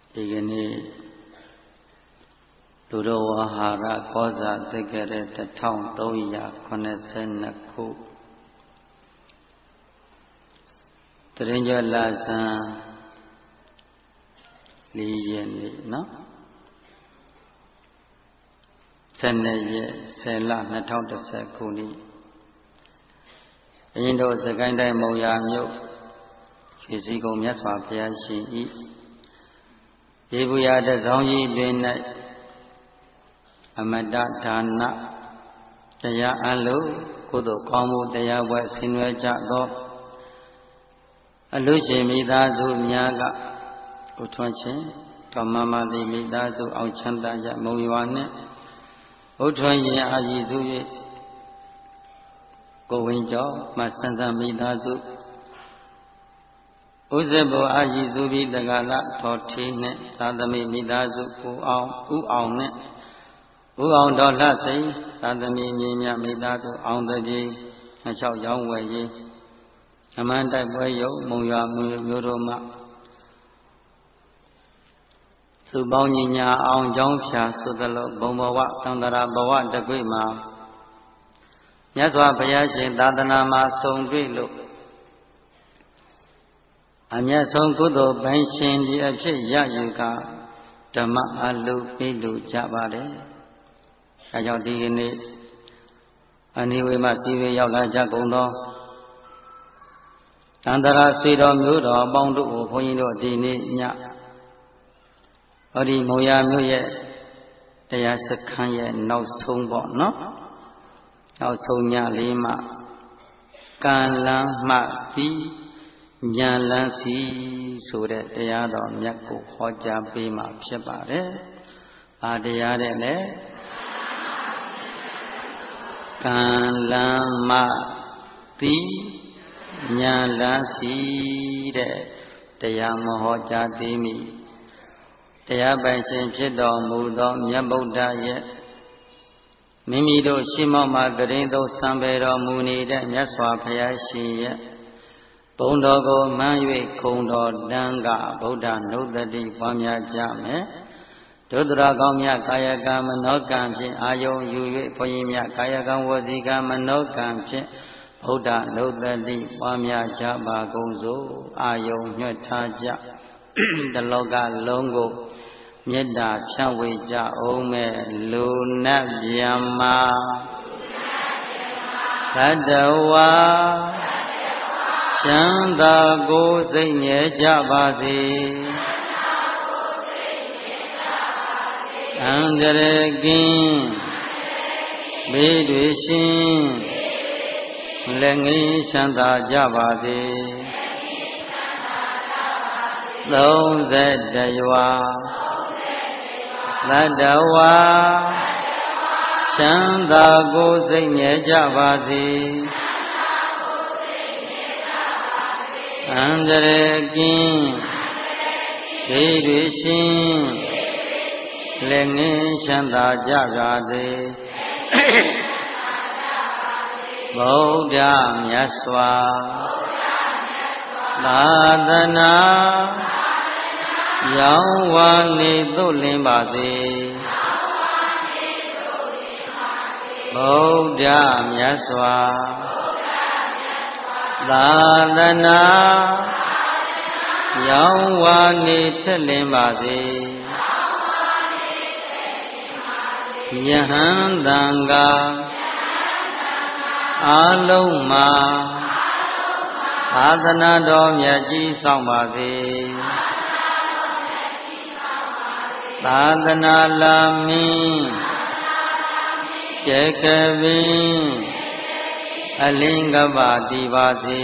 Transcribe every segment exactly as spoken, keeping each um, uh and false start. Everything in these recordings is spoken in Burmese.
ဒီကနေ့လူတော်ဝါဟာရကောဇာတက္ကရာတစ်ထောင်သုံးရာခုနှစ်ဆယ်နှစ်ခုတရင်ကျော်လာဇန်လေးရက်နေ့နော်ဆယ်နှစ်ရက်ဆယ်လနှစ်ထောင်တစ်ဆယ်ခုနှစ်အရင်တို့စကိုင်းတိုင်းမုံရမြို့ရွှေစည်းကုန်းမြတ်စွာဘုရားရှင်ဤရေဘူးရတစောင်းကြီးတွင်၌အမတဒါနတရားအလုံးကုသိုလ်ကောင်းမှုတရားပွဲဆင်နွှဲကြသောအလူရှင်မိသားစုများကဥထွန်းခြင်းဓမ္မမတိမိသားစုအောင်ချမ်းသာရမုံရွာနှင့်ဥထွန်းရင်အာရည်စု၍ကိုဝင်းကျော်မဆန်းဆန်းမိသားစုဥဇ္ဇဘောအာရည်စုပြီးတက္ကလထော်ထီနှင့်သာသမိမိသားစုဦးအောင်ဦးအောင်နှင့်ဦးအောင်တော်လှစိန်သာသမိမြင်းမြမိသားစုအောင်တပြေနှစ်ချောက်ရောင်းဝယ်ရေးအမှန်တိုက်ပွဲရုံမုံရွာမြို့တို့မှသူပေါင်းညီညာအောင်ကြောင်းဖြာဆိုသလိုဘုံဘဝသံဃာဘဝတကွေ့မှာမြတ်စွာဘုရားရှင်သာသနာမှာဆုံတွေ့လို့အမြတ်ဆုံးကုသိုလ်ပိုင်ရှင်ဒီအဖြစ်ရယူကဓမ္မအလုပေးလို့ကြပါတယ်။အဲကြောင့်ဒီကနေ့အနိဝေမစီဝေရောက်လာကြကုန်သောတန်တရာဆွေတော်မျိုးတော်အပေါင်းတို့ကိုဘုန်းကြီးတို့ဒီနေ့ညဟောဒီမုံရမြို့ရဲ့တရားစခန်းရဲ့နောက်ဆုံးပေါ့နော်နောက်ဆုံးညလေးမှကံလန်းမှသည်ဉာဏ်လန်းစီဆိုတဲ့တရားတော်မြတ်ကိုဟောကြားပေးမှာဖြစ်ပါတယ်။ဘာတရားတဲ့လဲကံလန်းမှသည်ဉာဏ်လန်းစီတဲ့တရားမဟောကြားသေးမီတရားပိုင်ရှင်ဖြစ်တော်မူသောမြတ်ဗုဒ္ဓရဲ့မိမိတို့ရှိမောက်မှာကရင်သုံးစံပေတော်မူနေတဲ့မြတ်စွာဘုရားရှင်ရဲ့ဘုံတော်ကိုမှန်း၍ခုံတော်တန်းကဗုဒ္ဓနုတ္တိပွားများကြမယ်ဒုဒရကောင်းမြတ်ကာယကံမနောကံဖြင့်အာယုံယူ၍ဘုန်းကြီးများကာယကံဝစီကံမနောကံဖြင့်ဗုဒ္ဓနုတ္တိပွားများကြပါကုန်စို့အာယုံညွှတ်ထားကြတလောကလုံးကိုမေတ္တာဖြန့်ဝေကြအောင်မဲ့လူနတ်ဗျမ္မာသတ္တဝါချမ်းသာကိုစိတ်ငြဲကြပါစေအန္တရာယ်ကင်းဘေးတွေရှင်လက်ငင်းချမ်းသာကြပါစေသုံးဆယ်တရွာသတ္တဝါချမ်းသာကိုစိတ်ငြဲကြပါစေအန္တရာယ်ကင်းဘေးတွေရှင်လက်ငင်းချမ်းသာကြပါစေဗုဒ္ဓမြတ်စွာသာသနာရောင်းဝါနေသို့လင်းပါစေဗုဒ္ဓမြတ်စွာသာသနာရောင်းဝါနေထက်လင်းပါစေယဟန်တန်ဃာအလုံးမှာသာသနာတော်မြတ်ကြီးဆောင်ပါစေသာသနာလာမင်းကျေကပင်အလင်းကပ္ပတိပါစေ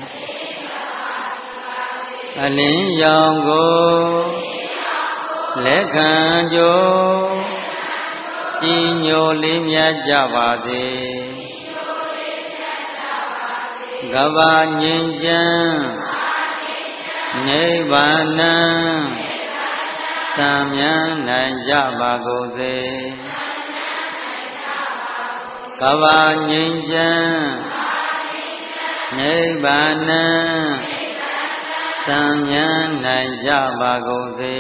အလင်းရောင်ကိုလက်ခံကြိုကြီးညိုလေးမြတ်ကြပါစေကပ္ပငြိမ်းချမ်းနိဗ္ဗာန်သံမြန်းနိုင်ကြပါကုန်စေကပ္ပငြိမ်းချမ်းနိဗ္ဗာန်သသံမြန်းနိုင်ကြပါကုန်စေ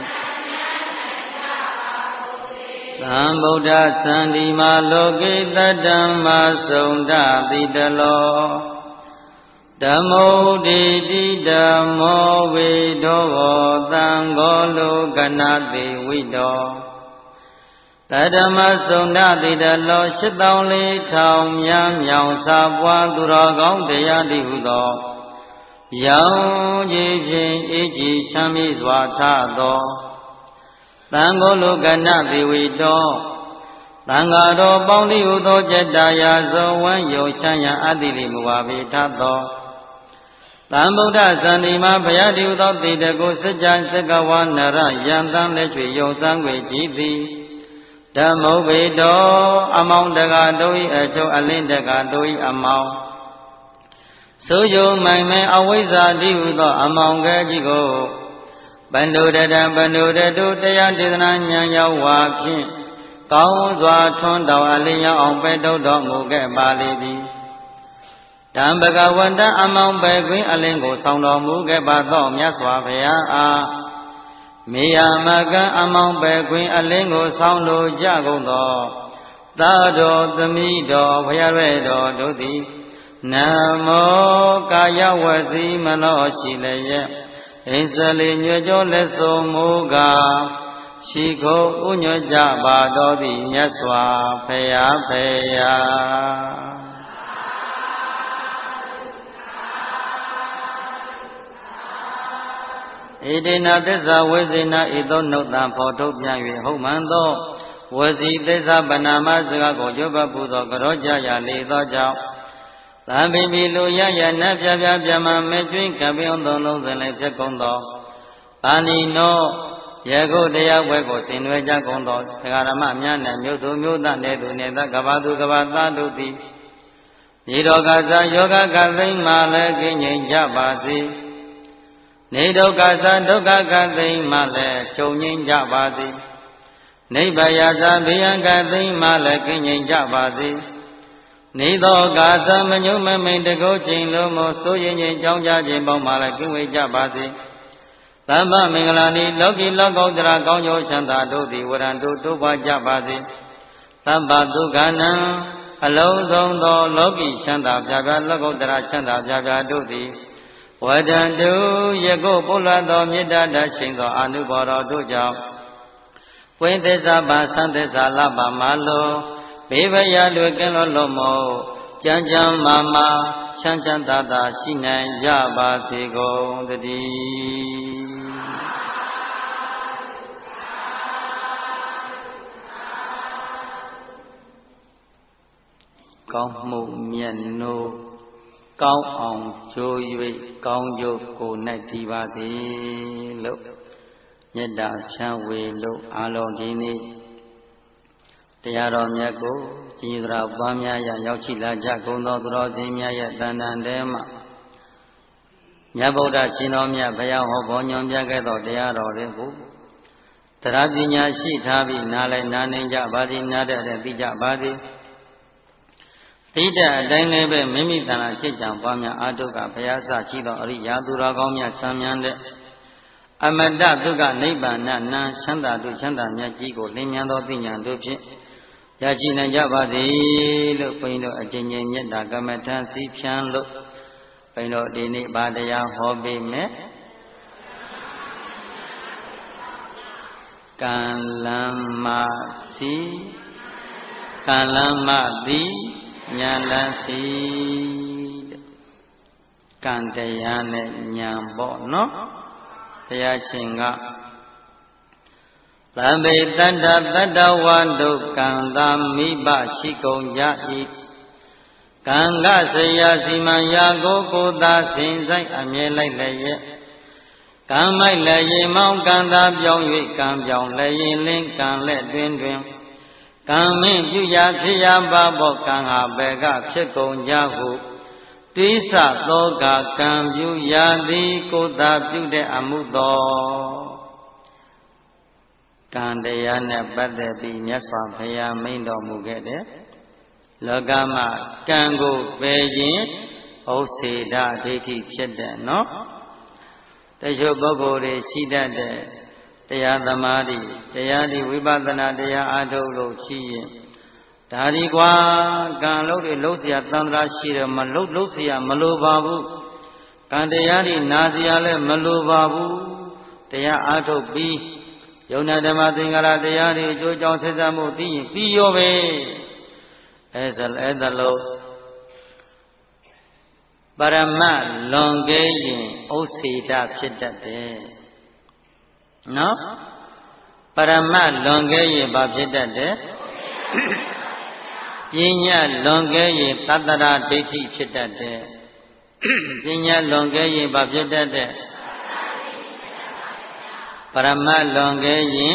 သံဗုဒ္ဓသံဒီမာလောကိတတ္တမသုံဒတိတလောဓမ္မုတိတိဓမ္မောဝေဒောသံဃောလောကနာတိဝိတောတတ္တမသုံဒတိတလောရှစ်တောင်းလေးထောင်မြန်းမြောင်စာပွားသူတော်ကောင်းတရားတိဟုသောရောင်ကြီးဖြင့်အေးကြီးချမ်းမြေ့စွာထသောသံဃောလောကနာတိဝိတောသံဃာတော်ပေါင်းသည်ဟုသောကျက်တာယာဇောဝံယုံချမ်းရအတ္တိလိမူဝါပိထသောသံဗုဒ္ဓဇန္တိမဘုရားတိဟုသောတေတကိုစัจ जा စကဝါနရယံတံလက်ချွေယုံစံွေကြည်သည်ဓမ္မုဗေတောအမောင်တကာတို့၏အချုပ်အလင်းတကာတို့၏အမောင်ဆိုယုံမိုင်မဲအဝိဇ္ဇာတိဟုသောအမောင်ကဲကြီးကိုပန္တုတတံပန္တုတတုတရားဒေသနာဉာဏ်ရောက်ဝါဖြင့်ကောင်းစွာထွန်းတော်အလင်းရောက်အောင်ပဲတုတော်မူခဲ့ပါလေပြီတံဘဂဝန္တအမောင်ပဲခွင်အလင်းကိုဆောင်တော်မူခဲ့ပါသောမြတ်စွာဘုရားအားမေယမကံအမောင်ပဲခွင်အလင်းကိုဆောင်လိုကြကုန်သောသာတော်သမီးတော်ဘုရားရဲ့တော်တို့သည်နမောကာယဝစီမနောရှိလျက်ဣဇလိညွကြောလက်ဆုံးမူကားရှိခိုးဥညွကြပါတော်သည်မြတ်စွာဘုရားဘုရားဣတိနာသစ္စာဝေဇေနာဤသို့နှုတ်တံဖော်ထုတ်ပြန်၍ဟုတ်မှန်သောဝစီသစ္စာပဏာမစကားကိုရွတ်ပတ်ပူသောကရောကြရလေသောကြောင့်သံပိပိလူရရနတ်ပြပြပြမမဲကျွင်းကပြုံးသုံးလုံးစင်လည်းဖြစ်ကုန်သောပါဏိနောယခုတရားဝဲကိုဆင်နွှဲကြကုန်သောသဂရမများနဲ့မြို့သူမြို့သားနဲ့သူနဲ့သကဘာသူကဘာသားတို့သည်ဤတော်ကစားယောဂကသိမ့်မှလည်းကင်းငြိမ်ကြပါစေနေဒုက္ခသာဒုက္ခကသိမ့်မှလည်းချုပ်ငြိမ်းကြပါစေနိဗ္ဗာယသာဘေယံကသိမ့်မှလည်းကင်းငြိမ်းကြပါစေနေသောကာသမညုမမိန်တကုတ်ချိန်လုံးမို့ဆိုရင်ချင်းကြောင်းကြခြင်းပေါင်းမှလည်းကင်းဝေးကြပါစေသမ္ဗမင်္ဂလာနိလောကီလောကုတ္တရာကောင်းကျိုးချမ်းသာတို့သည်ဝရံတို့တိုးပွားကြပါစေသမ္ဗဒုက္ခနံအလုံးစုံသောလောကီချမ်းသာပြပြလောကုတ္တရာချမ်းသာပြပြတို့သည်ဝဒံတုယကုပုလ္လသောမေတ္တာတရှိန်သောအနုဘော်တော်တို့ကြောင့်ဝိသစ္စာပါသံသစ္စာလပါမလောဘေဘယလွယ်ကင်းလို့လို့မို့ကြံကြံမာမာချမ်းချမ်းသာသာရှိနိုင်ကြပါစေကုန်တည်းကောင်းမှုမြတ်နိုးကောင်းအောင်ကြိုး၍ကောင်းကျိုးကို၌တည်ပါစေလို့မေတ္တာဖြန့်ဝေလို့အာလုံးဒီနေ့တရားတော်မြတ်ကိုကြည်သာပွားများရရောက်ရှိလာကြကုန်သောသူတော်စင်များရဲ့တန်တန်တဲမှာမြတ်ဗုဒ္ဓရှင်တော်မြတ်ဘုရားဟောပေါ်ညွှန်ပြခဲ့သောတရားတော်တွေကိုတရားပညာရှိထားပြီးနားလည်နားနေကြပါသည်နားတဲ့သိကြပါသည်သိတဲ့အတိုင်းလည်းပဲမိမိတဏ္ဍာဖြစ်ကြံပွားများအာတုကဘုရားစရှိသောအရိယာသူတော်ကောင်းများဆံမြန်းတဲ့အမတ္တဒုက္ခနိဗ္ဗာန်နံချမ်းသာတို့ချမ်းသာမြတ်ကြီးကိုလင်းမြန်းသောသိဉာဏ်တို့ဖြင့်ရရှိနိုင်ကြပါစေလို့ဘုန်းကြီးတို့အကျဉ်းချင်းမြတ်တာကမ္မထံစီဖြန်းလို့ဘုန်းတော်ဒီနေ့ဗာတရားဟောပေးမယ်ကံလမ်းမစီကံလမ်းမသည်ညာလန်းစီကံတရားနဲ့ညာပေါ့နော်ဘုရားရှင်ကသဗ္ဗေတတ္တတတ္တဝါဒုကံသာမိဘရှိကုန်ကြ၏ကံကဆရာစီမံရာကိုကိုသာစင်ဆိုင်အမြဲလိုက်လည်းရဲ့ကံမိုက်လည်းရေမောင်းကံသာပြောင်း၍ကံပြောင်းလည်းရင်လင်းကံလည်းတွင်တွင်ကံမင်းပြုရာဖြစ်ရာပါဘောကံဟာဘယ်ကဖြစ်ကုန်ကြဟုတိသသောကကံပြုရာသည်ကိုသာပြုတဲ့အမှုတော်ကံတရားနဲ့ပတ်သက်ပြီးမြတ်စွာဘုရားမိန့်တော်မူခဲ့တဲ့လောကမှာကံကိုပယ်ခြင်းဥစ္စေဒဒိဋ္ဌိဖြစ်တဲ့နော်တချို့ပုဂ္ဂိုလ်တွေရှိတတ်တဲ့တရားသမားတွေတရားဒီဝိပဿနာတရားအားထုတ်လို့ရှိရင်ဒါဒီကွာကံလို့တွေလှုပ်เสียသံဃာရှိတယ်မလှုပ်လှုပ်เสียမလိုပါဘူးကံတရားတွေနာเสียလည်းမလိုပါဘူးတရားအားထုတ်ပြီးယုံနာဓမ္မသင်္ကာရတရားတွေအကျိုးကြောင့်ဆက်စပ်မှုသိရင်ပြီးရောပဲအဲဆိုအဲ့ဒါလို့ပရမတ်လွန်ကဲရင်ဥစ္စေတဖြစ်တတ်တယ်နော်ပရမတ်လွန်ကဲရင်ဘာဖြစ်တတ်တယ်ပညာလွန်ကဲရင်သတ္တရာဒိဋ္ဌိဖြစ်တတ်တယ်ပညာလွန်ကဲရင်ဘာဖြစ်တတ်တယ်ပရမတ်လွန်ကဲရင်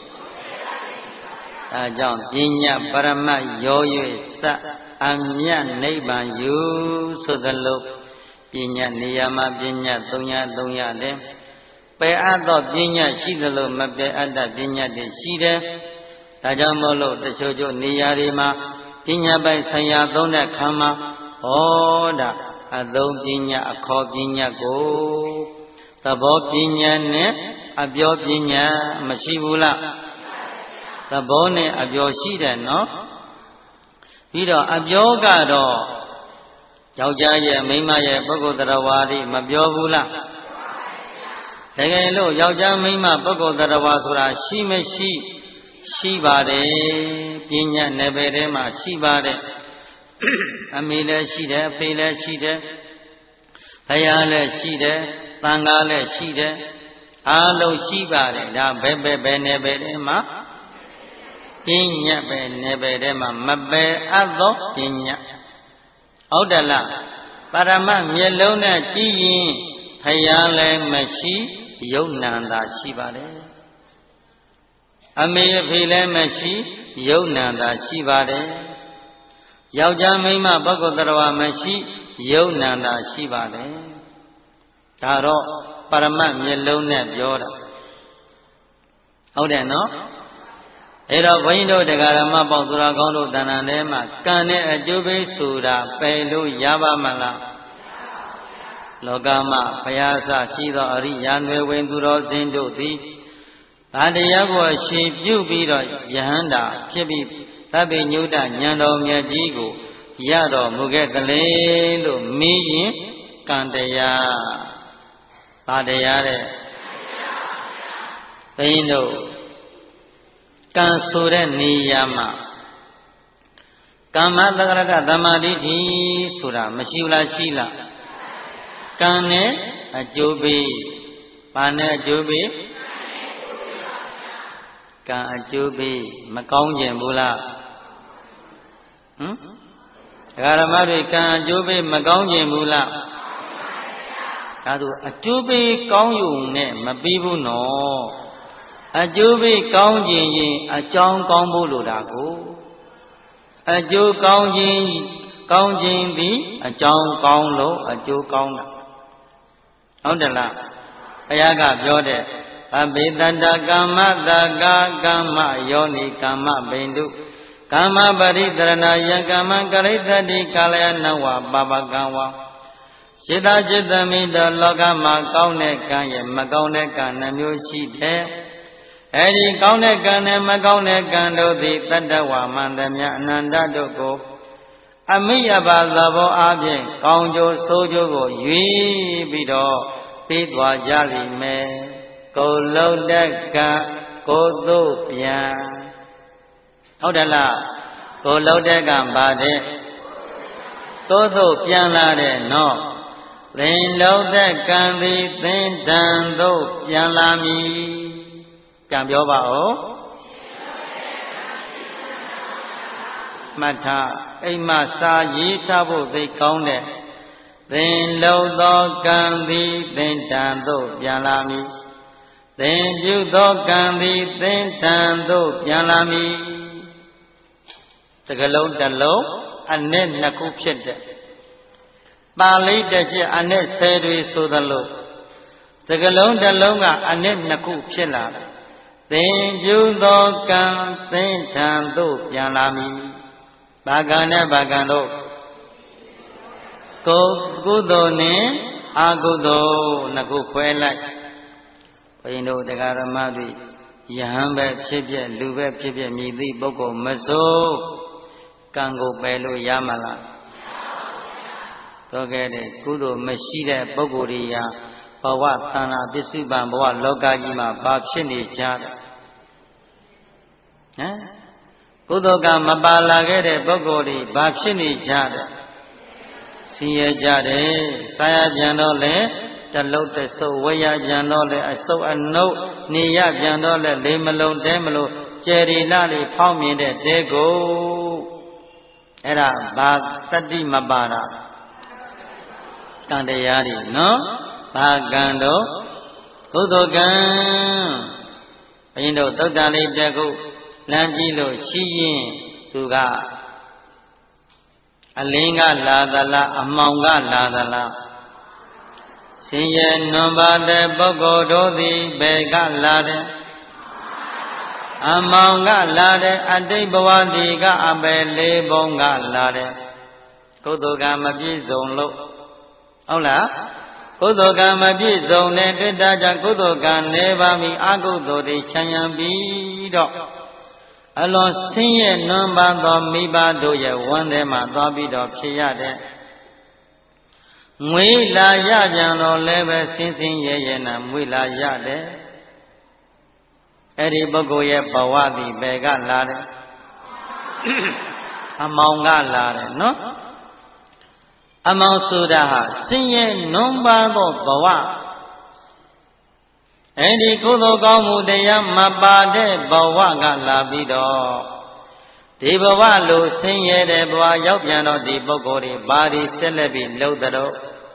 အဲကြောင့်ပညာပရမတ်ရော၍စအမြတ်နိဗ္ဗာန်ယူဆိုသလိုပညာနေရာမှာပညာသုံးရသုံးရတယ်ပယ်အပ်သောပညာရှိသလိုမပယ်အပ်တဲ့ပညာတွေရှိတယ်ဒါကြောင့်မို့လို့တချို့ချို့နေရာတွေမှာပညာပိုင်ဆိုင်ရာသုံးတဲ့ခါမှာဟောတာအသုံးပညာအခေါ်ပညာကိုသဘောပညာနဲ့အပြောပညာမရှိဘူးလားသဘောနဲ့အပြောရှိတယ်နော်ပြီးတော့အပြောကတော့ယောက်ျားရဲ့မိန်းမရဲ့ပုဂ္ဂိုလ်တရားဝါဒီမပြောဘူးလားတကယ်လို့ယောက်ျားမိန်းမပုဂ္ဂိုလ်တရားဝါဆိုတာရှိမရှိရှိပါတယ်ပညာနယ်ပယ်ထဲမှာရှိပါတယ်အမေလည်းရှိတယ်အဖေလည်းရှိတယ်ဘုရားလည်းရှိတယ်သံဃာလည်းရှိတယ်အားလုံးရှိပါတယ်ဒါဘယ်ဘယ်ဘယ်နယ်ပယ်ထဲမှာပညာပဲနယ်ပယ်ထဲမှာမပယ်အပ်သောပညာဟုတ်တယ်လားပရမတ်မျက်လုံးနဲ့ကြည့်ရင်ဘုရားလည်းမရှိယုံနံသာရှိပါတယ်အမေအဖေလည်းမရှိယုံနံသာရှိပါတယ်ယောက်ျားမိန်းမပုဂ္ဂိုလ်တရားဝမရှိယုံနံသာရှိပါတယ်ဒါတော့ပရမတ်မျက်လုံးနဲ့ပြောတာဟုတ်တယ်နော်အဲ့တော့ဘုန်းကြီးတို့တရားဓမ္မပေါင်းသူတော်ကောင်းတို့တဏ္ဍာထဲမှာကံနဲ့အကျိုးပေးဆိုတာပယ်လို့ရပါမလားလောကမှာဘုရားဆရှိသောအရိယာနွယ်ဝင်သူတော်စင်တို့သည်ဘာတရားကိုအရှင်ပြုပြီးတော့ယဟန္တာဖြစ်ပြီးသဗ္ဗညုတဉာဏ်တော်မြတ်ကြီးကိုရတော်မူခဲ့သလေလို့မေးရင်ကံတရားဘာတရားတဲ့ဘုန်းကြီးတို့ကံဆိုတဲ့နေရာမှာကမ္မတက္ကရကသမာဓိဋ္ဌိဆိုတာမရှိဘူးလားရှိလားကံနဲ့အကျိုးပေးဘာနဲ့အကျိုးပေးကံအကျိုးပေးမကောင်းကျင်ဘူးလားဟမ်ဒကာဓမ္မတွေကံအကျိုးပေးမကောင်းကျင်ဘူးလားဒါဆိုအကျိုးပေးကောင်းယူနဲ့မပြီးဘူးနော်အကျိုးပေးကောင်းခြင်းရင်အကြောင်းကောင်းဖို့လိုတာကိုအကျိုးကောင်းခြင်းကောင်းခြင်းသည်အကြောင်းကောင်းလို့အကျိုးကောင်းတာဟုတ်တယ်လားဘုရားကပြောတဲ့အဘိတတကမ္မတကာကမ္မယောနိကမ္မဘိန္ဒုကမ္မပရိသရဏယကမ္မကရိတတိကာလယနဝပပကံဝစေတจิตမိတောလောကမှာကောင်းတဲ့ကံရဲ့မကောင်းတဲ့ကံနှမျိုးရှိတယ်အဲဒီကောင်းတဲ့ကံနဲ့မကောင်းတဲ့ကံတို့သည်တတ္တဝမန္တမြအနန္တတို့ကိုအမိယဘာသဘောအားဖြင့်ကောင်းကျိုးဆိုးကျိုးကိုရွေးပြီးတော့ပေးသွားကြလိမ့်မယ်ကိုလုံးတဲ့ကံကိုသို့ပြန်ဟုတ်တယ်လားကိုလုံးတဲ့ကံပါတဲ့သို့သို့ပြန်လာတဲ့နော်သင်လုံးတဲ့ကံသည်သင်တန်သို့ပြန်လာမည်ပြန်ပြောပါဦးမှတ်ထားအိမ်မှာစာရေးထားဖို့သိကောင်းတဲ့သင်လုံးသောကံသည်သင်တန်သို့ပြန်လာမည်သင်ပြုသောကံသည်သင်တန်သို့ပြန်လာမည်စကလုံးတစ်လုံးအနဲ့နှစ်ခုဖြစ်တဲ့ပါဠိတစ်ချက်အနဲ့ဆယ်တွေဆိုသလိုစကလုံးတစ်လုံးကအနဲ့နှစ်ခုဖြစ်လာတယ်သင်ပြုသောကံသင်ထံသို့ပြန်လာမည်ဘာကံနဲ့ဘာကံတို့ကိုကုသိုလ်နဲ့အကုသိုလ်နှစ်ခုခွဲလိုက်ဘုန်းကြီးတို့တရားဓမ္မတွေယဟန်ပဲဖြစ်ဖြစ်လူပဲဖြစ်ဖြစ်မြည်သည့်ပုဂ္ဂိုလ်မစိုးကံကိုပယ်လို့ရမလားပြောခဲ့တဲ့ကုသိုလ်မရှိတဲ့ပုဂ္ဂိုလ်တွေဟာဘဝသန္တာပစ္စုပန်ဘဝလောကကြီးမှာဘာဖြစ်နေကြတယ်ဟမ်ကုသိုလ်ကမပါလာခဲ့တဲ့ပုဂ္ဂိုလ်တွေဘာဖြစ်နေကြတယ်ဆင်းရဲကြတယ်စာရပြန်တော့လေတလုံးတဆုပ်ဝရပြန်တော့လေအဆုပ်အနုပ်နေရပြန်တော့လေလေးမလုံးတဲမလို့ကျယ်ရီလာလေးဖောင်းမြင်တဲ့တဲကိုအဲ့ဒါဘာတတိမပါတာကံတရားတွေနော်ဘာကံတော့ကုသိုလ်ကံဘုရင်တို့သုတ္တန်လေးတက်ခုလမ်းကြည့်လို့ရှိရင်သူကအလင်းကလာသလားအမှောင်ကလာသလားဆင်းရဲနွမ်းပါတဲ့ပုဂ္ဂိုလ်တို့သည်ဘယ်ကလာတယ်အမှောင်ကလာတဲ့အတိတ်ဘဝဒီကအပယ်လေးဘုံကလာတယ်ကုသိုလ်ကံမပြည့်စုံလို့ဟုတ်လားကုသိုလ်ကံမပြည့်စုံတဲ့တွေ့တာကြောင့်ကုသိုလ်ကံနေပါမီအကုသိုလ်တွေချမ်းရံပြီးတော့အလွန်ဆင်းရဲနွမ်းပါသောမိဘတို့ရဲ့ဝမ်းထဲမှာသွားပြီးတော့ဖြစ်ရတဲ့ငွေလာရပြန်တော့လည်းပဲစင်းစင်းရဲရဲနဲ့ငွေလာရတယ်အဲ့ဒီပုဂ္ဂိုလ်ရဲ့ဘဝသည်ဘယ်ကလာတယ်အမောင်ကလာတယ်နော်အမောင်ဆိုတာဟာဆင်းရဲနွမ်းပါသောဘဝအဲ့ဒီကုသိုလ်ကောင်းမှုတရားမပါတဲ့ဘဝကလာပြီးတော့ဒီဘဝလိုဆင်းရဲတဲ့ဘဝရောက်ပြန်တော့ဒီပုဂ္ဂိုလ်တွေဘာတွေဆက်လက်ပြီးလှုပ်တော့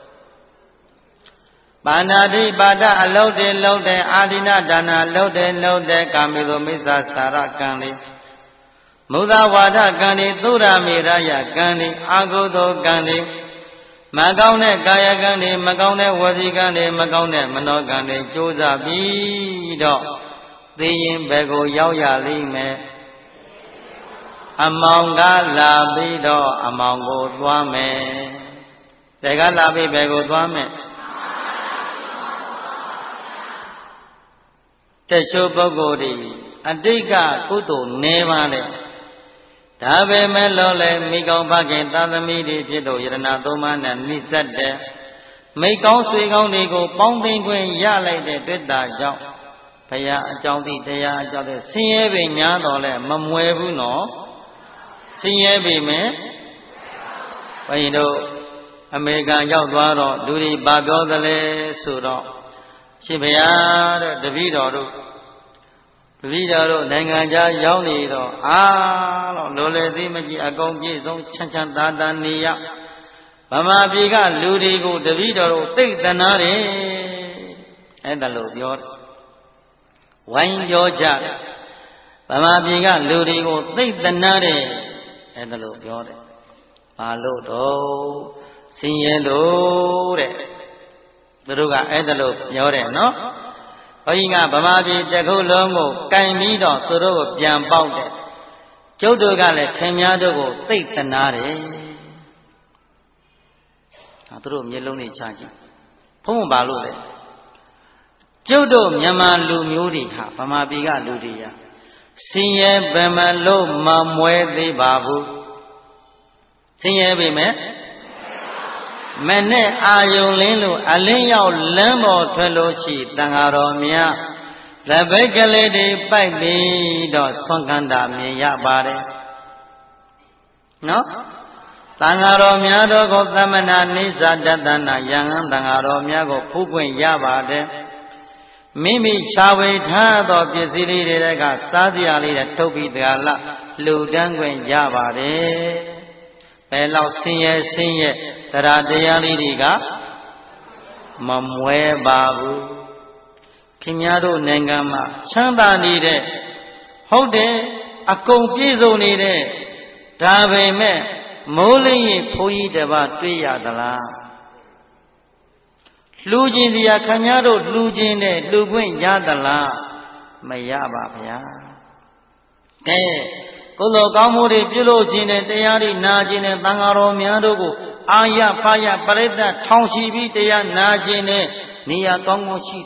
ပါဏာတိပါဒအလုတ်တယ်လှုပ်တယ်အာဒိနဒါနလှုပ်တယ်လှုပ်တယ်ကာမေသောမိစ္ဆာစာရကံလေးမုဒ္ဒဝါဒကံလေးသုရမေရယကံလေးအာဟုသောကံလေးမကောင်းတဲ့ကာယကံတွေမကောင်းတဲ့ဝစီကံတွေမကောင်းတဲ့မနောကံတွေကြိုးစားပြီးတော့သိရင်ဘယ်ကိုရောက်ရလိမ့်မယ်အမောင်ကလာပြီးတော့အမောင်ကိုသွားမယ်တဲ့ကလာပြီးဘယ်ကိုသွားမယ်တဲ့ချိုးပုဂ္ဂိုလ်တွေအတိတ်ကကုသိုလ်နေပါလေဒါပေမဲ့လို့လေမိကောင်းဖခင်သာသမီတွေဖြစ်တော့ယရဏသုံးပါးနဲ့နှိစက်တဲ့မိကောင်းဆွေကောင်းတွေကိုပေါင်းသိမ့်ခွင့်ရလိုက်တဲ့တွေ့တာကြောင့်ဘုရားအကြောင်းသိတရားအကြောင်းသိဆင်းရဲပေညာတော်လဲမမွယ်ဘူးနော်ဆင်းရဲပေမဲ့ဘုရင်တို့အမေရိကန်ရောက်သွားတော့လူတွေဘာပြောသလဲဆိုတော့ရှင်ဘုရားတဲ့တပည့်တော်တို့တပည့်တော်တို့နိုင်ငံခြားရောက်နေတော့အားလို့လိုလေသေးမကြည့်အကုန်ပြည့်စုံချမ်းချမ်းသာသာနေရဗမာပြည်ကလူတွေကိုတပည့်တော်တို့သိသနာတယ်အဲ့ဒါလို့ပြောတယ်ဝိုင်းပြောကြတယ်ဗမာပြည်ကလူတွေကိုသိသနာတယ်အဲ့ဒါလို့ပြောတယ်ဘာလို့တော့ဆင်းရဲလို့တဲ့သူတို့ကအဲ့ဒါလို့ပြောတယ်နော်ဘုန်းကြီးကဗမာပြည်တစ်ခုလုံးကိုကင်ပြီးတော့သူတို့ကိုပြန်ပေါက်တယ်ကျုပ်တို့ကလည်းခင်များတို့ကိုသိသနာတယ်ဟာသူတို့မျက်လုံးတွေချကြည့်ဖုံးပါလို့လေကျုပ်တို့မြန်မာလူမျိုးတွေဟာဗမာပြည်ကလူတွေဟာဆင်းရဲဗမလို့မမွဲသေးပါဘူးဆင်းရဲပေမဲ့မနဲ့အာယုံလင်းလို့အလင်းရောက်လမ်းပေါ်ထွက်လို့ရှိတန်ဃာတော်များသပိတ်ကလေးတွေပိုက်ပြီးတော့ဆွမ်းကန္တာမြင်ရပါတယ်နော်တန်ဃာတော်များတို့ကိုသမဏနိစ္စတတနာယံဟံတန်ဃာတော်များကိုဖူးခွင့်ရပါတယ်မိမိရှားဝေထားသောပစ္စည်းလေးတွေကစားစရာလေးတွေထုတ်ပြီးတကလားလူတန်းခွင့်ရပါတယ်ဘယ်လောက်ဆင်းရဲဆင်းရဲတရားတရားလေးတွေကမမွဲပါဘူးခင်ဗျားတို့နိုင်ငံမှာချမ်းသာနေတဲ့ဟုတ်တယ်အကုန်ပြည့်စုံနေတဲ့ဒါပေမဲ့မိုးလင်းရင်ဘုန်းကြီးတစ်ပါးတွေ့ရသလားလှူခြင်းစရာခင်ဗျားတို့လှူခြင်းနဲ့လှူခွင့်ရသလားမရပါဗျာကဲကုသိုလ်ကောင်းမှုတွေပြုလို့ခြင်းနဲ့တရားတွေနာခြင်းနဲ့သံဃာတော်များတို့ကိုအာရဖာရပရိသတ်ထောင်ရှိပြီးတရားနာခြင်းနဲ့နေရာကောင်းကောင်းရှိတယ်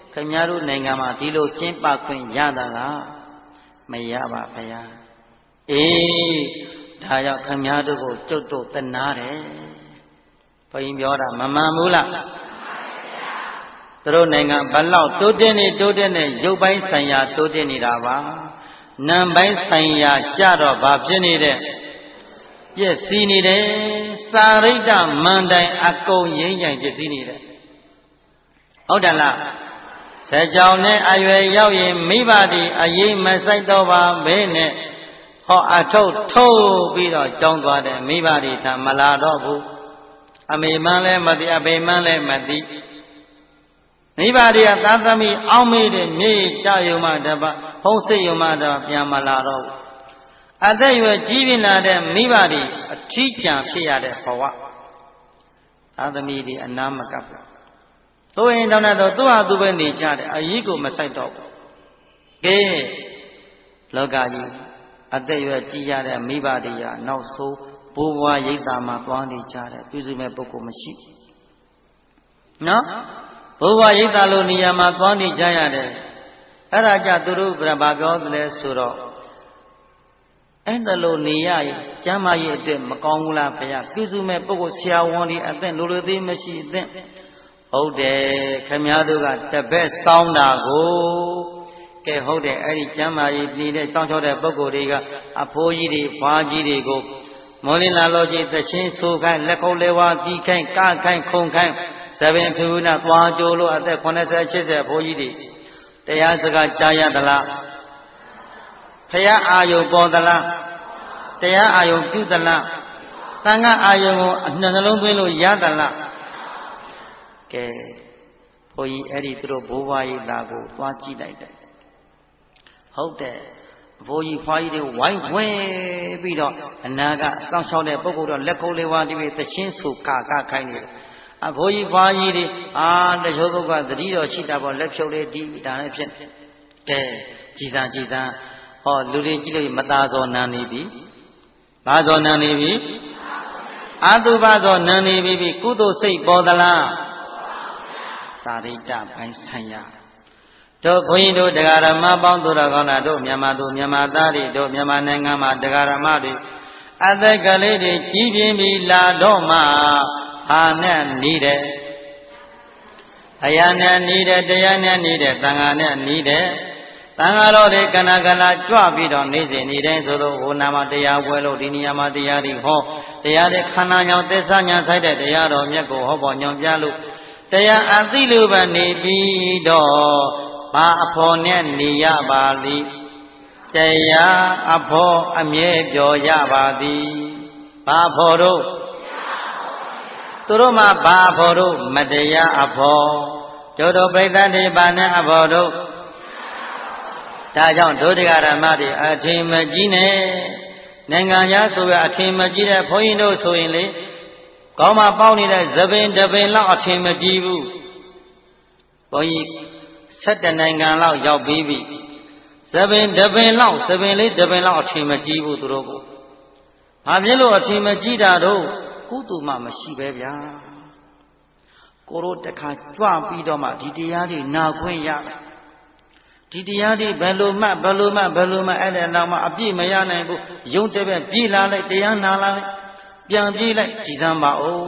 ခင်ဗျားတို့နိုင်ငံမှာဒီလိုကျင်းပခွင့်ရတာလားမရပါဗျာအေးဒါကြောင့်ခင်ဗျားတို့ကိုကျုပ်တို့တနာတယ်ဘုရင်ပြောတာမမှန်ဘူးလားသူတို့နိုင်ငံဘလောက်တိုးတက်နေတိုးတက်နေရုပ်ပိုင်းဆိုင်ရာတိုးတက်နေတာပါနာမ်ပိုင်းဆိုင်ရာကြတော့ဘာဖြစ်နေတဲ့ပြည့်စည်နေတယ်စာရိတ္တမန္တိုင်အကုန်ရင်းကြိုင်ပြည့်စည်နေတယ်ဟုတ်တယ်လားဆယ်ကြောင်နဲ့အရွယ်ရောက်ရင်မိဘတွေအရေးမဆိုင်တော့ပါဘဲနဲ့ဟောအထုတ်ထုတ်ပြီးတော့ကြောင်းသွားတယ်မိဘတွေသာမလာတော့ဘူးအမေမှန်းလည်းမသိအဖေမှန်းလည်းမသိမိဘတွေကသာသမီအောင်းမေးတဲ့မြေကြယုံမှတပါဖုံးစိတ်ယုံမှတပါပြန်မလာတော့ဘူးအသက်ရွယ်ကြီးပြင်းလာတဲ့မိဘတွေအထီးကျန်ဖြစ်ရတဲ့ဘဝသာသမီတွေအနာမကပ်ဘူးသို့ရင်တောင်းတော့သူ့ဟာသူပဲနေကြတယ်အရေးကိုမဆိုင်တော့ဘူးကဲလောကကြီးအသက်ရွယ်ကြီးရတဲ့မိဘတွေဟာနောက်ဆုံးဘိုးဘွားရိပ်သာမှာသွားနေကြတယ်ပြုစုမဲ့ပုဂ္ဂိုလ်မရှိနော်ဘိုးဘွားရိပ်သာလိုနေရာမှာသွားနေကြရတယ်အဲ့ဒါကြသူတို့ဘာပြောသလဲဆိုတော့အဲ့ဒါလိုနေရရင်ကျမ်းမာရေးအတွက်မကောင်းဘူးလားဗျာပြုစုမဲ့ပုဂ္ဂိုလ်ဆရာဝန်တွေအသက်လိုလိုသေးမရှိအသက်ဟုတ်တယ်ခင်ဗျားတို့ကတပည့်စောင်းတာကိုကဲဟုတ်တယ်အဲ့ဒီကျမ်းမာရေးနေတဲ့စောင်းချောတဲ့ပုဂ္ဂိုလ်တွေကအဖိုးကြီးတွေဖွားကြီးတွေကိုမောလင်းလာလို့ကြီးသချင်းဆိုခိုင်းလက်ခုပ်လဲဝါတီးခိုင်းကခိုင်းခုံခိုင်းသဘင်ဖြူနာသွားကြိုးလို့အသက်eighty eightyဘိုးကြီးတွေတရားစကားကြားရသလားဖရာအာယုံပေါ်သလားတရားအာယုံပြုသလားသံဃာအာယုံကိုအနှလုံးသွင်းလို့ရသလားကဲဘုန်းကြီးအဲ့ဒီသူတို့ဘိုးဘွားကြီးသားကိုသွားကြည့်လိုက်တယ်ဟုတ်တယ်ဘိုးကြီးဖွားကြီးတွေဝိုင်းဝဲပြီးတော့အနာကစောင့်ရှောက်တဲ့ပုဂ္ဂိုလ်တော့လက်ကုပ်လေးဝါးပြီးသချင်းဆိုကာကခိုင်းနေတယ်အဘိုးကြီးဖွားကြီးတွေအာတချို့ပုဂ္ဂိုလ်ကသတိတော်ရှိတာပေါ့လက်ဖြုတ်လေးတီးဒါလည်းဖြစ်ကဲကြည်စံကြည်စံဟောလူတွေကြည့်လို့မသားစောနာနေပြီဘာစောနာနေပြီအာတုဘစောနာနေပြီကုသိုလ်စိတ်ပေါ်သလားစာရိတ္တပိုင်းဆိုင်ရာတို့ဘုန်းကြီးတို့တရားဓမ္မပေါင်းသူတော်ကောင်းတို့မြန်မာသူမြန်မာသားတွေတို့မြန်မာနိုင်ငံမှာတရားဓမ္မတွေအသက်ကလေးတွေကြီးပြင်းပြီးလာတော့မှဟာနဲ့နီးတယ်အရာနဲ့နီးတယ်တရားနဲ့နီးတယ်သံဃာနဲ့နီးတယ်သံဃာတော်တွေကဏကလာကြွပြီးတော့နေစဉ်နေတိုင်းဆိုတော့ဟိုနာမှာတရားပွဲလို့ဒီနေရာမှာတရားတွေဟောတရားတွေခန္ဓာညောင်သစ္စာညာဆိုင်တဲ့တရားတော်မြတ်ကိုဟောပေါ်ညွန်ပြလို့တရားအသိလိုပါနေပြီးတော့ဘာအဖို့နဲ့နေရပါလိတရားအဖို့အမြဲပြောရပါသည်ဘာဖို့တို့သူတို့မှာဘာဖို့တို့မတရားအဖို့တို့တို့ပြိဿတွေဘာနဲ့အဖို့တို့ဒါကြောင့်ဒုတိယဓမ္မတွေအထင်မကြီးနဲ့နိုင်ငံသားဆိုရအထင်မကြီးတဲ့ဘုန်းကြီးတို့ဆိုရင်လေကောင်းမှပေါင်းနေတဲ့သပင်တပင်လောက်အထင်မကြီးဘူးဘုန်းကြီးsevenနိုင်ငံလောက်ရောက်ပြီးပြီသပင်တပင်လောက်သပင်လေးတပင်လောက်အထင်မကြီးဘူးသူတို့ကိုဘာဖြစ်လို့အထင်မကြီးတာတော့ကုသိုလ်မှမရှိပဲဗျာကိုတို့တခါကြွပြီးတော့မှဒီတရားတွေနာခွင့်ရဒီတရားတွေဘယ်လိုမှဘယ်လိုမှဘယ်လိုမှအဲ့ဒါတော့မှအပြည့်မရနိုင်ဘူးယုံတဲ့ပဲပြေးလာလိုက်တရားနာလာလိုက်ပြန်ပြေးလိုက်ကြည်စမ်းပါဦး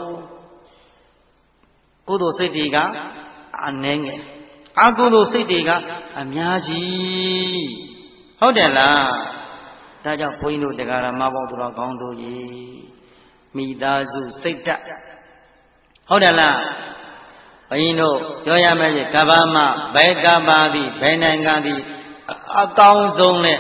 ကုသိုလ်စိတ်တွေကအနည်းငယ်အကုသိုလ်စိတ်တွေကအများကြီးဟုတ်တယ်လားဒါကြောင့်ဘုန်းကြီးတို့တရားဓမ္မပေါင်းသူတော်ကောင်းတို့ကြီးမိသားစုစိတ်ဓာတ်ဟုတ်တယ်လားဘုန်းကြီးတို့ပြောရမယ်ကဗ္ဗမဘယ်ကဗ္ဗသည်ဘယ်နိုင်ငံသည်အကောင်းဆုံးလဲ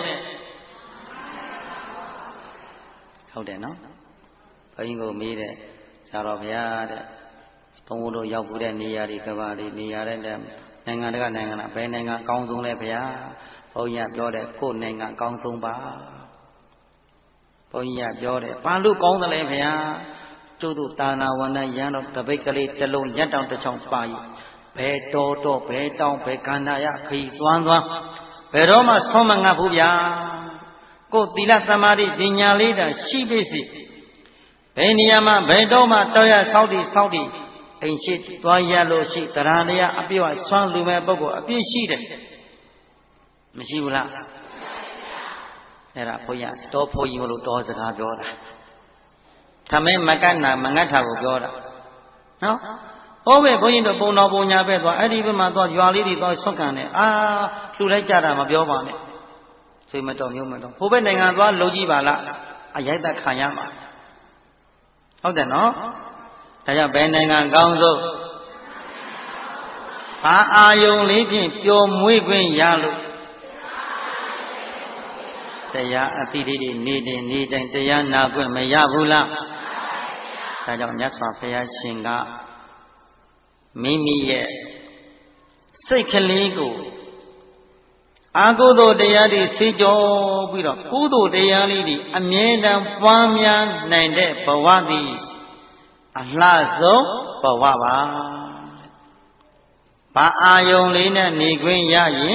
ဟုတ်တယ်နော်ဘုန်းကြီးကိုမေးတဲ့ဆရာတော်ဘုရားတဲ့ဘုန်းဘုန်းတို့ရောက်ဘူးတဲ့နေရာတွေကဗ္ဗတွေနေရာတဲ့နိုင်ငံတကာနိုင်ငံကဘယ်နိုင်ငံအကောင်းဆုံးလဲဘုရားဘုန်းကြီးကပြောတယ်ကိုယ်နိုင်ငံအကောင်းဆုံးပါဘုန်းကြီးကပြောတယ်ဘာလို့ကောင်းသလဲဘုရားကျုပ်တို့တာနာဝန္ဒရန်တော်တပိတ်ကလေးတစ်လုံးရက်တောင်တစ်ချောင်းပါရင်ဘယ်တော်တော့ဘယ်တောင်ဘယ်ကန္နာရခရီးသွမ်းသွမ်းဘယ်တော့မှဆုံးမငတ်ဘူးဗျာကိုယ်သီလသမာဓိပညာလေးတာရှိပြီစီဘယ်နေရာမှာဘယ်တော့မှတောက်ရဆောက်တည်ဆောက်တည်အိမ်ရှိသွားရလို့ရှိတရားတရားအပြည့်အဆွမ်းလူမဲ့ပုဂ္ဂိုလ်အပြည့်ရှိတယ်မရှိဘူးလားအဲ့ဒါဘုရားတောဖို့ကြီးမလို့တောစကားပြောတာသမင်းမကတ်နာမငတ်တာကိုပြောတာနော်ဟုတ်ပဲဘုန်းကြီးတို့ပုံတော်ပုံညာပဲသွားအဲ့ဒီဘက်မှာသွားရွာလေးတွေသွားဆွတ်ခံတယ်အာလှူလိုက်ကြတာမပြောပါနဲ့ဆွေမတော်မျိုးမတော်ဟိုဘက်နိုင်ငံသွားလုံကြည့်ပါလားအရိုက်သက်ခံရမှာဟုတ်တယ်နော်ဒါကြောင့်ဘယ်နိုင်ငံကောင်းဆုံးဘာအာယုံလေးဖြင့်ပျော်မွေ့ခွင့်ရလို့တရားအတိတွေနေတယ်နေတိုင်းတရားနာခွင့်မရဘူးလားဒါကြောင့်မြတ်စွာဘုရားရှင်ကမိမိရဲ့စိတ်ကလေးကိုအာဟုသောတရားတွေစေကြောပြီးတော့ကုသိုလ်တရားလေးတွေအမြဲတမ်းပွားများနိုင်တဲ့ဘဝသည်အလှဆုံးဘဝပါဘာအာယုံလေးနဲ့နေခွင့်ရရင်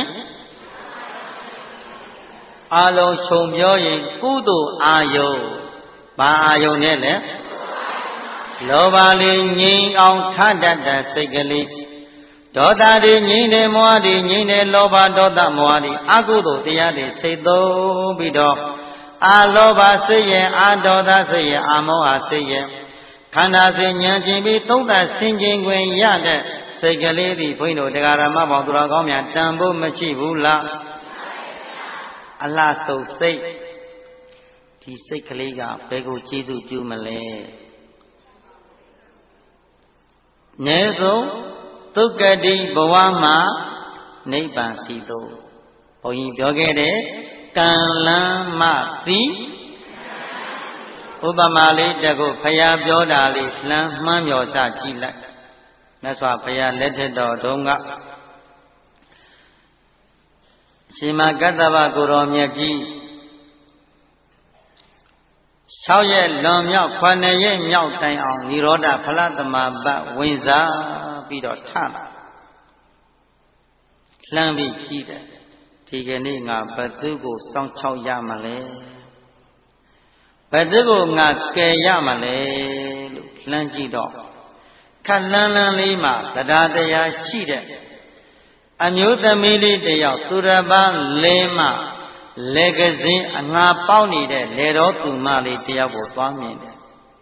အလုံးခြုံပြောရင်ကုသိုလ်အာယုံဘာအာယုံနဲ့လဲလောဘလေးငြိမ်းအောင်ထတတ်တဲ့စိတ်ကလေးဒေါသတွေငြိမ်းတယ်မောဟတွေငြိမ်းတယ်လောဘဒေါသမောဟတွေအကုသိုလ်တရားတွေစိတ်သုံးပြီးတော့အာလောဘစိတ်ရဲ့အာဒေါသစိတ်ရဲ့အာမောဟစိတ်ရဲ့ခန္ဓာစဉ်ဉာဏ်ကျင်ပြီးသုံးသပ်ဆင်ခြင်ခွင့်ရတဲ့စိတ်ကလေးတွေဘုန်းကြီးတို့တရားဓမ္မပေါင်းသူတော်ကောင်းများတန်ဖို့မရှိဘူးလားအလှဆုပ်စိတ်ဒီစိတ်ကလေးကဘယ်ကိုကျေးဇူးပြုမလဲနည်းဆုံးသုက္ကတိဘဝမှာနိဗ္ဗာန်စီသို့ဘုန်းကြီးပြောခဲ့တဲ့ကံလမ်းမတိဥပမာလေးတကုတ်ဖရာပြောတာလေးလမ်းမှန်းမြော်စကြည့်လိုက်မြတ်စွာဘုရားလက်ထက်တော်တုန်းကရှင်မကတ္တဗကိုရောမြတ်ကြီး၆ရက်လွန်မြောက်ခုနှစ်ရက်မြောက်တိုင်အောင်និရောဓဖလသမပတ်ဝင်စားပြီးတော့ထလာလှမ်းပြီးကြည့်တယ်ဒီကနေ့ငါဘယ်သူကိုစောင့်ချောက်ရမလဲဘယ်သူကိုငါကယ်ရမလဲလို့လှမ်းကြည့်တော့ခက်လန်းလန်းလေးမှာတရားတရားရှိတဲ့အမျိုးသမီးလေးတယောက်သူရပန်းလေးမှလေကစင်းအငါပေါက်နေတဲ့လေတော်သူမလေးတယောက်ကိုသွားမြင်တယ်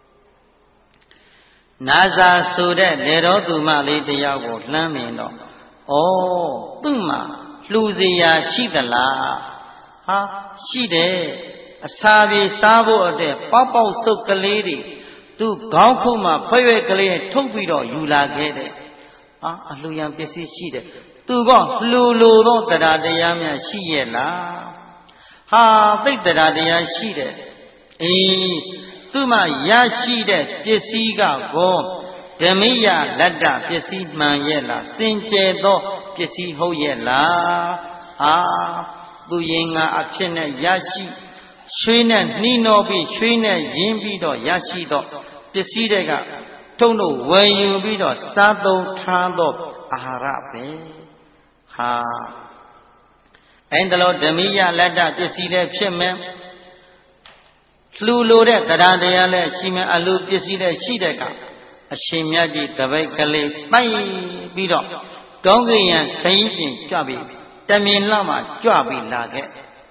နာဇာဆိုတဲ့လေတော်သူမလေးတယောက်ကိုလှမ်းမြင်တော့ဩသူ့မှာလှူစီရာရှိသလားဟာရှိတယ်အစာပြေစားဖို့အတွက်ပေါက်ပေါက်စုပ်ကလေးတွေသူခေါင်းခုမှဖွရွက်ကလေးထုတ်ပြီးတော့ယူလာခဲ့တယ်အာအလှူရန်ပစ္စည်းရှိတယ်သူကလှူလို့တော့တရားတရားများရှိရဲ့လားဟာသိတ္တရာတရားရှိတယ်အေးသူမှရရှိတဲ့ပစ္စည်းကကောဓမိယလတ္တပစ္စည်းမှန်ရဲ့လားစင်ကြယ်သောပစ္စည်းဟုတ်ရဲ့လားအာသူရင်ငါအဖြစ်နဲ့ရရှိရွှေနဲ့နှီးနှောပြီးရွှေနဲ့ရင်းပြီးတော့ရရှိတော့ပစ္စည်းတွေကထုံးလို့ဝယ်ယူပြီးတော့စားသုံးထားသောအာဟာရပဲဟာအဲ့ဒါလို့ဓမိယလတ္တပစ္စည်းတွေဖြစ်မယ်လှူလို့တဲ့တရားတရားလည်းရှိမယ်အလူပစ္စည်းတွေရှိတဲ့ကအရှင်မြတ်ကြီးတပိတ်ကလေးပိုက်ပြီးတော့ကောင်းကင်ယံခရီးပြင်ကြွပြီးတမင်လောက်မှကြွပြီးလာခဲ့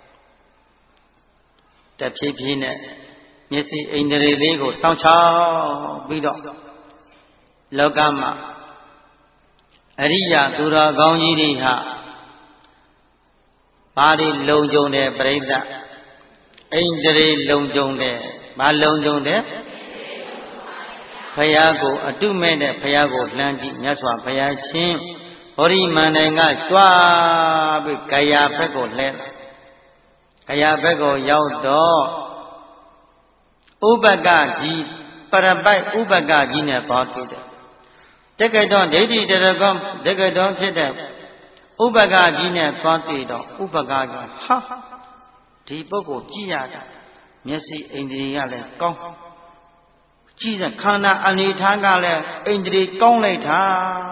တဖြည်းဖြည်းနဲ့မျက်စိအိန္ဒြေလေးကိုစောင့်ချောက်ပြီးတော့လောကမှာအရိယာသူတော်ကောင်းကြီးတွေဟာဘာတွေလုံခြုံတယ်ပြိဿအိန္ဒြေလုံခြုံတယ်ဘာလုံခြုံတယ်ဘုရားကိုအတုမဲ့တဲ့ဘုရားကိုလှမ်းကြည့်မြတ်စွာဘုရားရှင်ဟောဒီမန္တန်ကကြွားပြီးကာယဘက်ကိုလဲကာယဘက်ကိုရောက်တော့ဥပကကြီးပရပိုက်ဥပကကြီးနဲ့သွားတွေ့တယ်တက္ကတောဒိဋ္ဌိတရကောတက္ကတောဖြစ်တဲ့ဥပကကြီးနဲ့သွားတွေ့တော့ဥပကကဟာဒီပုဂ္ဂိုလ်ကြည့်ရတာမျက်စိအိန္ဒြေကလည်းကောင်းကြည့်စခန္ဓာအနေထားကလည်းအိန္ဒြေကောင်းလိုက်တာ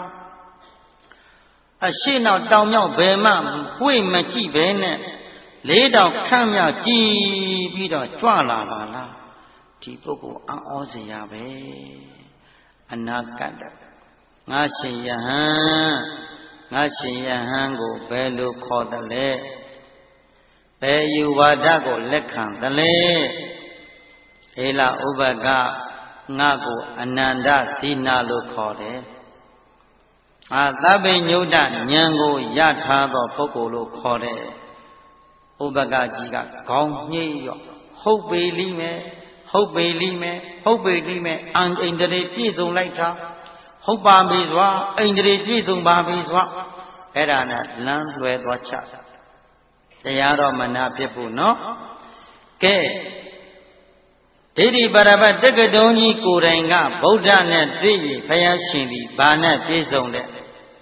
အရှိနောက်တောင်မြောက်ဘယ်မှဝိမကြည့်ပဲနဲ့လေးတောင်ခန့်မြောက်ကြည့်ပြီးတော့ကြွလာပါလားဒီပုဂ္ဂိုလ်အံ့ဩစရာပဲအနာကတ္တငါရှင်ယဟန်ငါရှင်ယဟန်ကိုဘယ်လိုခေါ်တယ်လဲဘယ်ယူဝါဒကိုလက်ခံတယ်လဲအေလာဥပကငါကိုအနန္တသီနာလို့ခေါ်တယ်အာသဗ္ဗညုတဉာဏ်ကိုရထားသောပုဂ္ဂိုလ်လို့ခေါ်တယ်ဥပကကြီးကခေါင်းညှိရောဟုတ်ပေလိမယ်ဟုတ်ပေလိမယ်ဟုတ်ပေလိမယ်အင်္ဂိန္ဒြေပြည့်စုံလိုက်တာဟုတ်ပါပြီစွာအိန္ဒြေပြည့်စုံပါပြီစွာအဲ့ဒါနဲ့လမ်းလွယ်သွားချတရားတော်မနာဖြစ်ဖို့နော်ကဲဒိဋ္ဌိပရပတ်တက္ကတုံကြီးကိုယ်တိုင်ကဗုဒ္ဓနဲ့တွေ့ရင်ဘုရားရှင်ဒီဘာနဲ့ပြည့်စုံတဲ့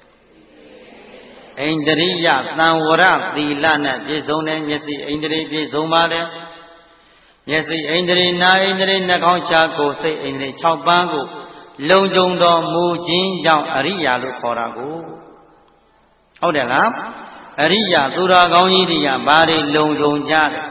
ဣန္ဒြိယသံဝရသီလနဲ့ပြည့်စုံတယ်မျက်စိဣန္ဒြေပြည့်စုံပါတယ်မျက်စိဣန္ဒြေနာဣန္ဒြေနှာခေါင်းရှားကိုယ်စိတ်ဣန္ဒြေ၆ပါးကိုလုံခြုံတော်မူခြင်းကြောင့်အရိယာလို့ခေါ်တာကိုဟုတ်တယ်လားအရိယာသူတော်ကောင်းကြီးတွေကဘာတွေလုံခြုံကြတယ်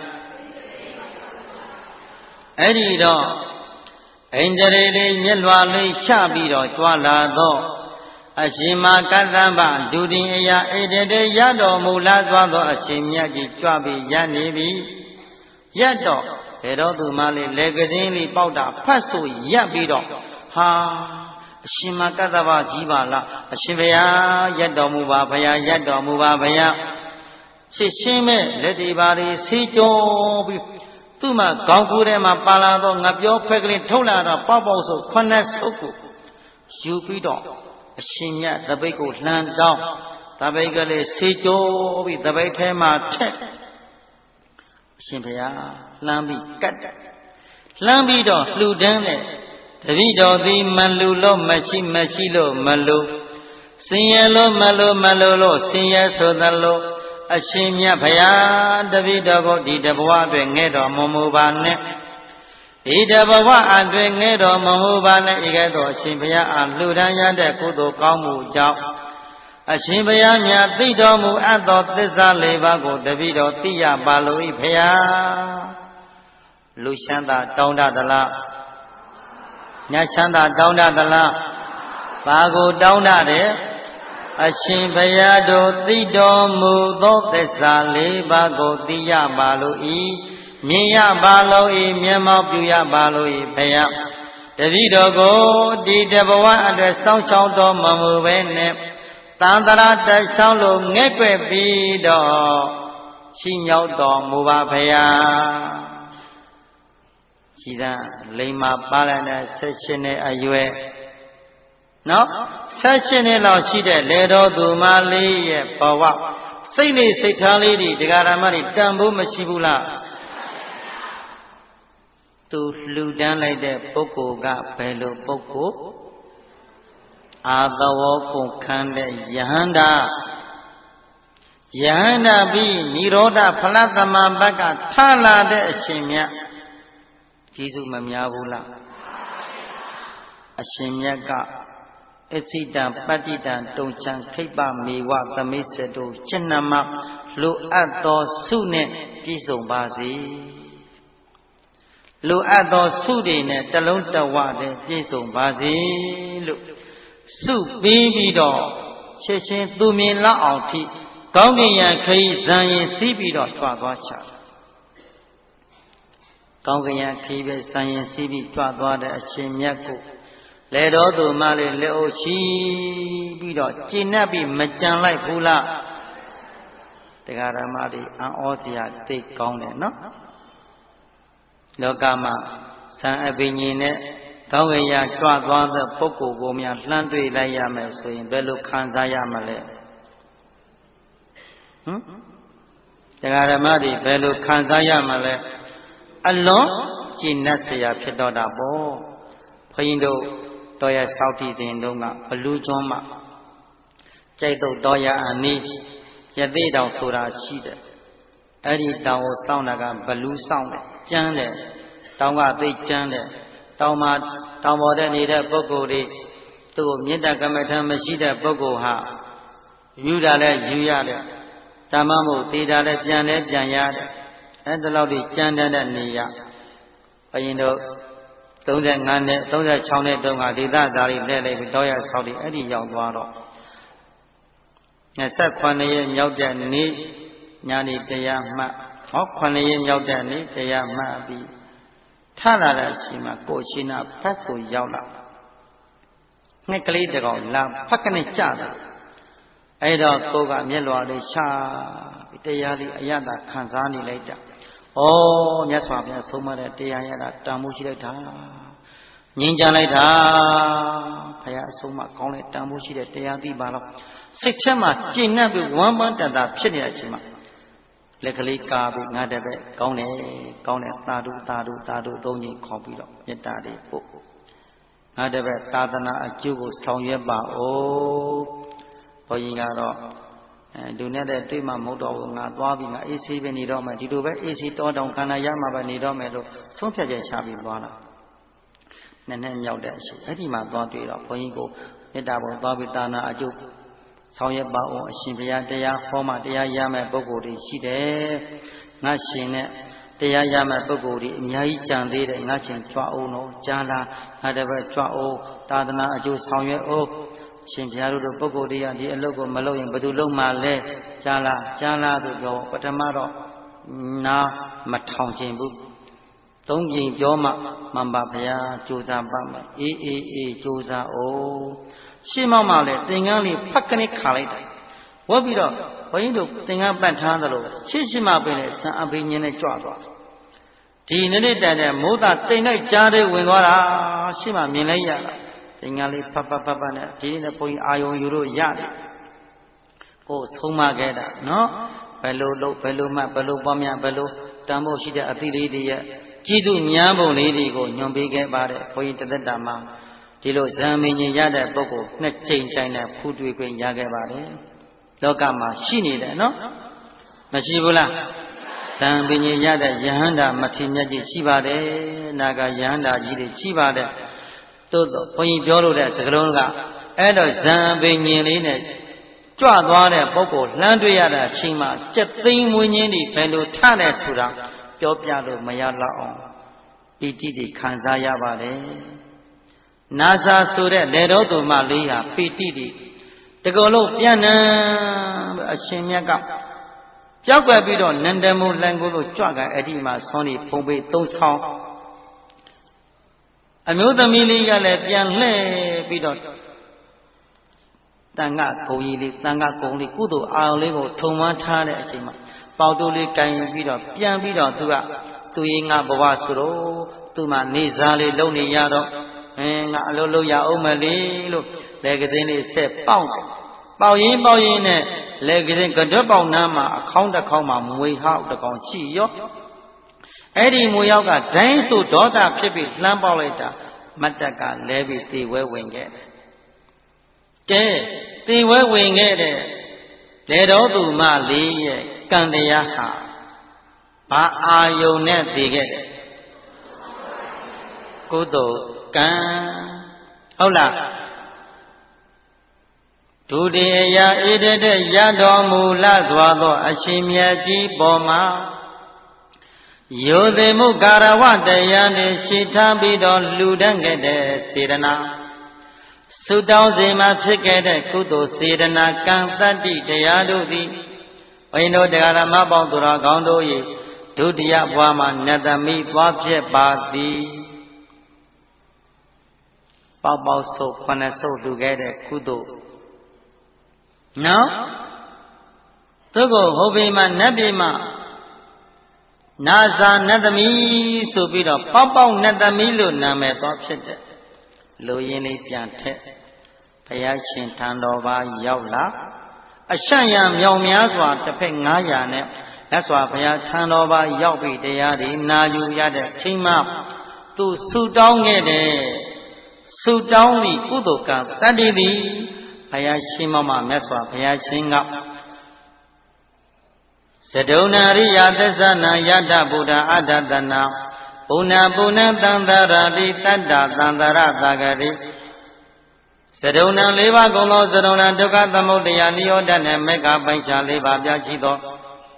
အဲ့ဒီတော့ဣန္ဒြေတွေမျက်လွှာလေးချပြီးတော့ကြွလာတော့အရှင်မကတ္တဗဒုတိယဣတတေရတော်မူလာသွားသောအရှင်မြတ်ကြီးကြွပြီးရနေပြီရတော့ဘယ်တော့သူမှလေးလေကင်းလေးပေါက်တာဖတ်ဆိုရပ်ပြီးတော့ဟာအရှင်မကတ္တဗကြီးပါလားအရှင်ဘုရားရက်တော်မူပါဘုရားရက်တော်မူပါဘုရားရှင်းရှင်းမဲ့လက်ဒီပါလေးဆေးကြောပြီးသူ့မှာခေါင်းကူးထဲမှာပါလာတော့ငါပြောဖက်ကလေးထုတ်လာတော့ပေါက်ပေါက်ဆိုခုနှစ်ဆုပ်ကိုယူပြီးတော့အရှင်မြတ်တပိတ်ကိုလှမ်းတောင်းတပိတ်ကလေးဆေးကြောပြီးတပိတ်ထဲမှာထက်အရှင်ဘုရားလှမ်းပြီးကတ်လှမ်းပြီးတော့လှူဒန်းတဲ့တပိတော်သည်မလူလို့မရှိမရှိလို့မလူစင်ရလို့မလူမလူလို့စင်ရဆိုသလိုအရှင်မြတ်ဘုရားတပိတော်ကိုဒီတဘဝအတွက်ငဲ့တော်မမူပါနဲ့ဒီတဘဝအတွက်ငဲ့တော်မမူပါနဲ့ဤကဲ့သို့အရှင်ဘုရားအားလှူဒန်းရတဲ့ကုသိုလ်ကောင်းမှုကြောင့်အရှင်ဘုရားမြတ်သိတော်မူအပ်သောသစ္စာလေးပါးကိုတပိတော်သိရပါလို့ဤဘုရားလူချမ်းသာတောင်းတသလားညချမ်းသာတောင်းတသလားဘာကိုတောင်းတတယ်အရှင်ဘုရားတို့သိတော်မူသောသစ္စာလေးပါးကိုသိရပါလို့ဤမြင်ရပါလို့ဤမျက်မှောက်ပြုရပါလို့ဤဘုရားတပည့်တော်ကိုဒီတဘဝအတွက်စောင့်ချောင်းတော်မမူပဲနဲ့သံတရာတချောင်းလိုငဲ့ကွက်ပြီးတော့ရှိမြောက်တော်မူပါဘုရားရှိတာလိမ္မာပါလာတဲ့ဆက်ရှင်နဲ့အရွယ်နော်ဆက်ရှင်နဲ့လောက်ရှိတဲ့လေတော်သူမလေးရဲ့ဘဝစိတ်နဲ့စိတ်ထားလေးတွေဒကာရမတွေတန်ဖို့မရှိဘူးလားသူလှူဒန်းလိုက်တဲ့ပုဂ္ဂိုလ်ကဘယ်လိုပုဂ္ဂိုလ်အာသဝကုန်ခန်းတဲ့ယဟန္တာယဟန္တာပြီးនិရောဓဖလသမဘက်ကထလာတဲ့အရှင်မြတ်ကျေးဇူးမများဘူးလားအရှင်မြတ်ကအစိတံပတ္တိတံတုံချံခိပ္ပမေဝသမိစ္ဆတုကျင့်နမလိုအပ်သောစုနဲ့ပြည့်စုံပါစေလိုအပ်သောစုတွေနဲ့တလုံးတဝနဲ့ပြည့်စုံပါစေလို့စုပြီးပြီးတော့ချက်ချင်းသူမြင်လောက်အောင်ထိကောင်းကင်ယံခရီးဇံရင်စီးပြီးတော့ကြွသွားချကောင်းကင်ယံခရီးပဲဇံရင်စီးပြီးကြွသွားတဲ့အရှင်မြတ်ကိုလေတော်သူမလေးလက်အုပ်ချီပြီးတော့ကျင့်납ပြီးမကြံလိုက်ဘူးလားတရားဓမ္မတွေအံ့ဩစရာသိကောင်းတယ်နော်လောကမှာဇံအပင်ကြီးနဲ့ကောင်းကင်ယံကြွသွားတဲ့ပုဂ္ဂိုလ်ကိုများလှမ်းတွေ့လိုက်ရမယ်ဆိုရင်ဘယ်လိုခံစားရမလဲဟမ်တရားဓမ္မတွေဘယ်လိုခံစားရမလဲအလွန်ကျင့်납เสียဖြစ်တော့တာပေါ့ဘုန်းကြီးတို့တော်ရဆောက်တည်စဉ်တုန်းကဘလူးကျွန်းမှာကြိုက်တော့တော်ရအနီးရသေးတောင်ဆိုတာရှိတယ်အဲ့ဒီတောင်ကိုစောင့်တာကဘလူးစောင့်တယ်ကျမ်းတယ်တောင်ကသိကျမ်းတယ်တောင်မှာတောင်ပေါ်တဲ့နေတဲ့ပုဂ္ဂိုလ်တွေသူ့ကိုမေတ္တာကမ္မထမရှိတဲ့ပုဂ္ဂိုလ်ဟာယူတာလဲယူရတယ်ဓမ္မမို့တည်တာလဲပြန်လဲပြန်ရတယ်အဲ့ဒါလောက်ဒီကျမ်းတဲ့နေရဘုရင်တို့သုံးငါးနှစ်သုံးခြောက်နှစ်တုန်းကဒေသသားတွေလဲလိုက်ပြီးတောရဆောက်တွေအဲ့ဒီရောက်သွားတော့နှစ်ဆယ်ခုနှစ်ရက်မြောက်တဲ့နေ့ညနေတရားမှတ်ဟောခုနှစ်ရက်မြောက်တဲ့နေ့တရားမှတ်ပြီးထလာတဲ့အချိန်မှာကိုရှိနာဖတ်ဆိုရောက်လာငှက်ကလေးတကောင်လာဖက်ကနေကြတယ်အဲ့တော့ကိုကမျက်လွှာလေးရှာပြီးတရားလေးအရသာခံစားနေလိုက်တာဩမြတ်စွာဘုရားဆုံးမတဲ့တရားရတာတန်ဖိုးရှိလိုက်တာငြင်းကြလိုက်တာဘုရားအဆုံးမကောင်းတဲ့တန်ဖိုးရှိတဲ့တရားသိပါတော့စိတ်ထဲမှာကျင့်နှံ့ပြီးဝမ်းပန်းတန်တာဖြစ်နေတဲ့အချိန်မှာလက်ကလေးကားပြီးငါတပည့်ကောင်းတယ်ကောင်းတယ်သာဓုသာဓုသာဓုသုံးချိန်ခေါ်ပြီးတော့မေတ္တာလေးပို့ငါတပည့်သာသနာအကျိုးကိုဆောင်ရွက်ပါဦးဘုန်းကြီးကတော့အဲလူနဲ့တည်းတွေ့မှမဟုတ်တော့ဘူးငါသွားပြီးငါအေးဆေးပဲနေတော့မယ်ဒီလိုပဲအေးဆေးတောတောင်ခန္ဓာရမှာပဲနေတော့မယ်လို့ဆုံးဖြတ်ချက်ချပြီးသွားတာနည်းနည်းမြောက်တဲ့အချိန်အဲ့ဒီမှာသွားတွေ့တော့ဘုန်းကြီးကိုမေတ္တာပေါ်သွားပြီးသာနာအကျိုးဆောင်ရွက်ပါအောင်အရှင်ဘုရားတရားဟောမှတရားရမယ်ပုဂ္ဂိုလ်တွေရှိတယ်ငါရှင်နဲ့တရားရမယ်ပုဂ္ဂိုလ်တွေအများကြီးကြံသေးတယ်ငါရှင်ကြွအောင်တော့ကြားလားငါတပည့်ကြွအောင်သာသနာအကျိုးဆောင်ရွက်အောင်ရှင်ဘုရားတို့ပုဂ္ဂိုလ်တွေကဒီအလုပ်ကိုမလုပ်ရင်ဘယ်သူလုပ်မှလဲကြားလားကြားလားဆိုပြောပထမတော့နာမထောင်ခြင်းဘူးသုံးကြိမ်ပြောမှမှန်ပါဘုရားကြိုးစားပါမယ်အေးအေးအေးကြိုးစားအောင်ရှင်းမောက်မှလည်းသင်္ကန်းလေးဖက်ကနေခါလိုက်တယ်ဝတ်ပြီးတော့ဘုန်းကြီးတို့သင်္ကန်းပတ်ထားသလိုရှင်းရှင်းမှပင်နဲ့စံအဘိညာဉ်နဲ့ကြွသွားဒီနေ့နေ့တန်တဲ့မိုးသားတိမ်လိုက်ကြားတဲ့ဝင်သွားတာရှင်းမှမြင်လိုက်ရတာသင်္ကန်းလေးဖတ်ဖတ်ဖတ်ဖတ်နဲ့ဒီနေ့ဘုန်းကြီးအာယုံယူလို့ရတယ်ကိုဆုံးမခဲ့တာနော်ဘယ်လိုလုပ်ဘယ်လိုမှဘယ်လိုပွားများဘယ်လိုတန်ဖို့ရှိတဲ့အသီးလေးတွေရဲ့ကျေးဇူးများပုံလေးတွေကိုညွှန်ပေးခဲ့ပါတယ်ဘုန်းကြီးတသက်တာမှာဒီလိုဇံမင်းကြီးရတဲ့ပုဂ္ဂိုလ်နှစ်ကြိမ်တိုင်းနဲ့ဖူးတွေ့ခွင့်ရခဲ့ပါတယ်လောကမှာရှိနေတယ်နော်မရှိဘူးလားဇံမင်းကြီးရတဲ့ယဟန္တာမထေရမြတ်ကြီးရှိပါတယ်နာဂယဟန္တာကြီးတွေရှိပါတယ်သို့တော့ဘုန်းကြီးပြောလို့တဲ့စကားလုံးကအဲ့တော့ဇံမင်းကြီးလေးနဲ့ကြွသွားတဲ့ပုဂ္ဂိုလ်လှမ်းတွေ့ရတဲ့အချိန်မှာစက်သိမ်းမွေးခြင်းတွေဘယ်လိုထတဲ့ဆိုတာပြောပြလို့မရတော့အောင်ပီတိတွေခံစားရပါတယ်နာဇာဆိုတဲ့လေတော်သူမလေးဟာပီတိတွေတကောလုံးပြန့်နှံ့အရှင်မြတ်ကကြောက်ွယ်ပြီးတော့နန္ဒမုလန်ကိုလို့ကြွကအဲ့ဒီမှာဆွမ်းနေဖုံးပေးသုံးဆောင်အမျိုးသမီးလေးကလည်းပြန်လှည့်ပြီးတော့တန်ခါဂုံကြီးလေးတန်ခါဂုံလေးကုသိုလ်အာရုံလေးကိုထုံမန်းထားတဲ့အချိန်မှာပေါတူလေးကင်ပြီးတော့ပြန်ပြီးတော့သူကသူရင်ငါဘဝဆိုတော့သူမှနေစားလေးလုံနေရတော့အင်းငါအလုပ်လုပ်ရအောင်မလေးလို့လက်ကသိန်းလေးဆက်ပေါက်တယ်ပေါက်ရင်းပေါက်ရင်းနဲ့လက်ကသိန်းကတွက်ပေါက်နားမှာအခေါင်းတစ်ခေါင်းမှာမွေဟောက်တစ်ကောင်ရှိရောအဲ့ဒီမွေရောက်ကဒိုင်းဆိုဒေါသဖြစ်ပြီးလှမ်းပေါက်လိုက်တာမတ်တက်ကလဲပြီးသေဝဲဝင်ခဲ့တယ်ကဲသေဝဲဝင်ခဲ့တဲ့လေတော်သူမလေးရဲ့ကံတရားဟာဘာအာယုန်နဲ့သိခဲ့တယ်ကုသိုလ်ကံဟုတ်လားဒုတိယဧတတရတော်မူလစွာသောအရှင်မြတ်ကြီးပေါ်မှာယောသေမှုကာရဝတရားနှင့်ရှိထားပြီးတော့လှူဒန်းခဲ့တဲ့စေတနာသုတောင်းစေမှာဖြစ်ခဲ့တဲ့ကုသိုလ်စေတနာကံတတ္တိတရားတို့သည်ဘိန္ဒတရားဓမ္မပေါင်းသူတော်ကောင်းတို့၏ဒုတိယဘဝမှာနတ်သမီးသွားဖြစ်ပါသည်ပေါပေါဆုပ်ခုနှစ်ဆုပ်လူခဲ့တဲ့ကုသိုလ်နော်သူကိုဟောဘေးမှာနတ်ပြည်မှာနာဇာနတ်သမီးဆိုပြီးတော့ပေါပေါနတ်သမီးလို့နာမည်သွားဖြစ်တဲ့လူရင်းလေးပြန်ထက်ဘုရားရှင်ထံတော်ပါရောက်လာအရှံ့ရမြောင်များစွာတစ်ဖက်ငါးရာနဲ့လက်စွာဘုရားထံတော်ပါရောက်ပြီးတရားတွေနာယူရတဲ့ချိန်မှသူဆုတောင်းခဲ့တယ်ဆုတောင်းပြီးကုသိုလ်ကံတတ္တိသည်ဘုရားရှင်မမမြတ်စွာဘုရားရှင်ကသဒုဏရိယသစ္ဆနာယတဗုဒ္ဓအတ္တတနာဘုဏပုဏ္ဏသံသရာတိတတ္တသံသရသာဂရိသဒုဏလေးပါးကုံသောသဒုဏဒုက္ခသမုဒယနိရောဓနဲ့မေဃပိုင်ချလေးပါးပြရှိသော